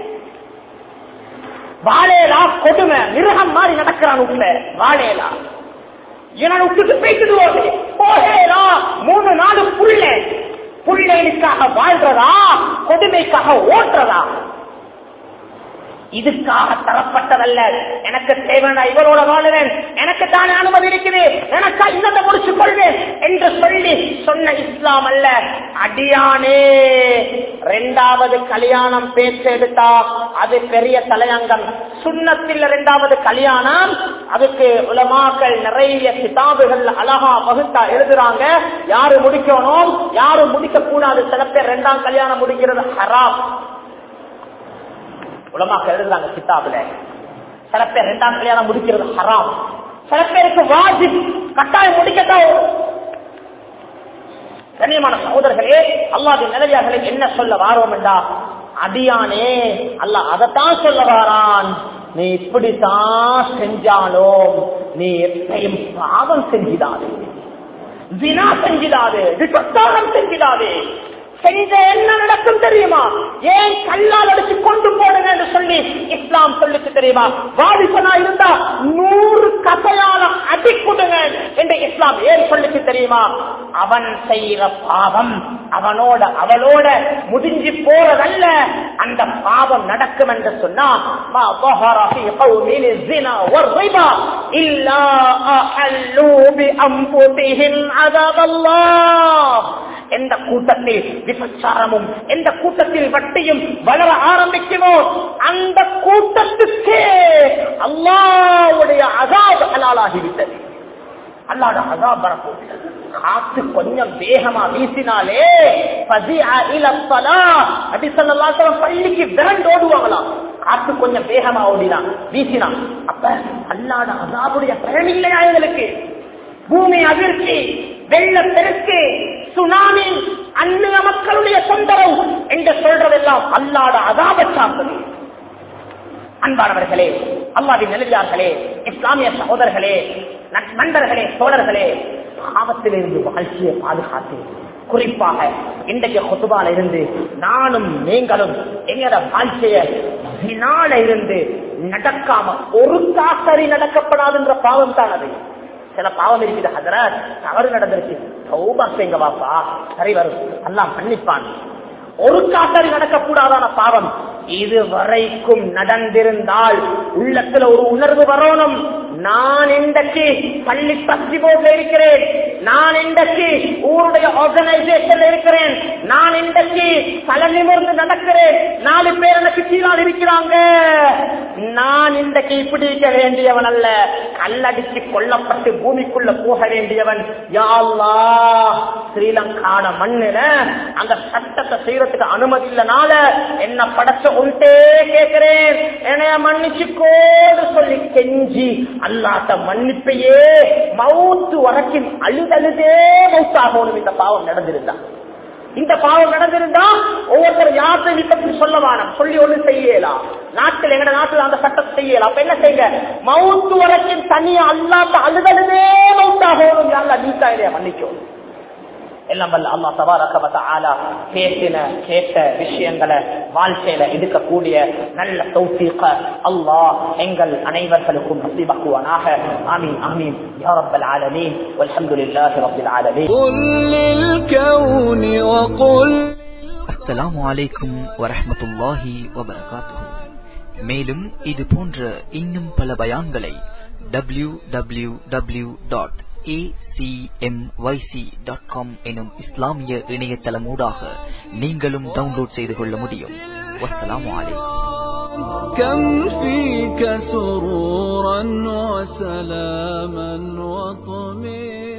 வாழேலா கொடுமை, மிருகம் மாதிரி நடக்கிறான் உள்ள. வாழேலா இவன் விட்டுட்டு பேசிடுவோம். போகேலா மூணு நாலு புள்ள. புள்ளைக்காக வாழ்றதா, கொடுமைக்காக ஓட்டுறதா? இதுக்காக தரப்பட்டதல்ல. எனக்கு தேவையான இவரோட வாழுவேன், எனக்கு தானே அனுமதி இருக்குது, எனக்கா இன்னத்தை முடிச்சு கொள்வேன் என்று சொல்லி சொன்ன இஸ்லாம் அல்ல. அடியானே இரண்டாவது கல்யாணம் பேச்சு எடுத்தா அது பெரிய தலையங்கம். சுன்னத்தில் இரண்டாவது கல்யாணம், அதுக்கு உலமாக்கள் நிறைய கிதாபுகள் அழகா வகுத்தா எழுதுறாங்க. யாரு முடிக்கணும், யாரு முடிக்க கூடாது. சில பேர் இரண்டாம் கல்யாணம் முடிக்கிறது ஹராம் உலமாக்கள் எழுதுறாங்க கிதாபுல. சில பேர் இரண்டாம் கல்யாணம் முடிக்கிறது ஹராம். சில பேருக்கு வாஜிப், கட்டாயம் முடிக்கத்தான். கண்ணியமான சகோதரர்களே, அல்லாஹ்வின் நல்லடியார்களே, என்ன சொல்ல வாரோம் என்றா, அடியானே அல்லாஹ் அதைத்தான் சொல்ல வாரான். நீ இப்படித்தான் செஞ்சாலும் நீ எப்பையும் பாவம் செஞ்சிடாதே, வினா செஞ்சிடாதே, விபத்தாரம் செஞ்சிடாதே. செஞ்ச என்ன நடக்கும் தெரியுமா? ஏன் கல்லால் அடிச்சு கொண்டு போடுங்க என்று சொல்லி இஸ்லாம் சொல்லிச்சு தெரியுமா? வாலிபனா இருந்தா நூறு கசையால அடி கொடுங்க என்று இஸ்லாம் ஏன் சொல்லிச்சு தெரியுமா? அவன் செய்யற பாவம் அவனோட அவளோட முடிஞ்சு போறதல்ல, அந்த பாவம் நடக்கும் என்று சொன்னா எந்த கூட்டத்தில் விபச்சாரமும் எந்த கூட்டத்தில் வட்டியும் வளர ஆரம்பிக்குமோ அந்த கூட்டத்துக்கு அல்லாஹ்வுடைய அஸாப் ஹலாலாகிவிட்டது. அல்லாஹ்வுடைய அஸாப் வரப்போகிறது. காத்து கொஞ்சம் வேகமா வீசினாலே பள்ளிக்கு விரண்டு ஓடுவாங்களாம். காத்து கொஞ்சம் வேகமா ஓடினான் வீசினான். அப்ப அல்லாஹ்வுடைய அஸாபுடைய பயம் இல்லையா எங்களுக்கு? பூமி அதிர்ச்சி, வெள்ளப்பெருக்கு, சுனாமி, அந்நிய மக்களுடைய தொந்தரவு என்று சொல்றதெல்லாம் அல்லாஹ்வுடைய அஸாபை சார்ந்தது. அன்பானவர்களே, அல்லாஹ்வின் நல்லடியார்களே, இஸ்லாமிய சகோதரர்களே, நண்பர்களே, தோழர்களே, பாவத்திலிருந்து வாழ்க்கையை பாதுகாத்து, குறிப்பாக இன்றைக்கு குதுபால இருந்து நானும் நீங்களும் எங்கட வாழ்க்கைய வினால இருந்து நடக்காம ஒரு காசரி நடக்கப்படாதுன்ற பாவம் தான் அது. சில பாவம் இருக்குது, ஹஜரத் தவறு நடந்துருச்சு, தௌபா செய்யுங்க வாப்பா, சரி வரும், அல்லாஹ் மன்னிப்பான். ஒரு காசரி நடக்கக்கூடாதான பாவம் இது வரைக்கும் நடந்திருந்தால் உள்ளத்துல ஒரு உணர்வு வரணும். நான் இன்றைக்கு பள்ளி பத்தி போர்ட்ல இருக்கிறேன், நான் இன்றைக்கு ஊருடைய ஆர்கனைசேஷன்ல இருக்கிறேன், நான் இன்றைக்கு தலை நிமிர்ந்து நடக்கிறேன், நாலு பேர் எனக்கு இருக்கிறாங்க. நான் இன்றைக்கு இப்படி இருக்க வேண்டியவன் அல்ல, கல்லடிச்சு கொல்லப்பட்டு பூமிக்குள்ள போக வேண்டியவன். யா அல்லாஹ், ஸ்ரீலங்கான மண்ணுல அந்த சட்டத்தை செய்யறதுக்கு அனுமதி இல்லனால என்ன படைச்ச உண்டே கேட்கிறேன், என்னைய மன்னிச்சுக்கோடு சொல்லி கெஞ்சி அல்லாஹ்ட்ட மன்னிப்பையே மவுத்து வரைக்கும் அழுதழுதே மவுத்தாகணும். இந்த பாவம் நடந்திருந்தா இந்த பாவம் நடந்திருந்தா ஒவ்வொருத்தர் யார்த்தை பற்றி சொல்லவானம் சொல்லி ஒண்ணு செய்யலாம். நாட்டில் எங்க நாட்டில் அந்த சட்டத்தை செய்யலாம். அப்ப என்ன செய்யுங்க, மவுத்து வரைக்கும் தனியா அல்லாஹ்ட்ட அழுதழுதே மவுத்தாகணும். அல்லாஹ் நீக்கா இல்லையா மன்னிக்கும். எல்லாம் வல்ல அல்லாஹ் தபாரக வ தஆலா பேசின கேட்ட விஷயங்களை வாழ்க்கையில எடுக்கக்கூடிய நல்ல தௌஃபீக அல்லாஹ் எங்கள் அனைவர்களுக்கும் நஸீபாக்குவானாக. ஆமீன் ஆமீன் யா ரப்பல் ஆலமீன் வல்ஹம்துலில்லாஹி ரப்பில் ஆலமீன். அஸ்ஸலாமு அலைக்கும் வரஹ்மத்துல்லாஹி வபரகாத்துஹு. மேலும் இது போன்ற இன்னும் பல பயான்களை W W W dot A C M Y C dot com எனும் இஸ்லாமிய இணையதளமூடாக நீங்களும் டவுன்லோட் செய்து கொள்ள முடியும். வஸ்ஸலாமு அலைக்கும். كم فيك سرورا وسلاما وطمئنا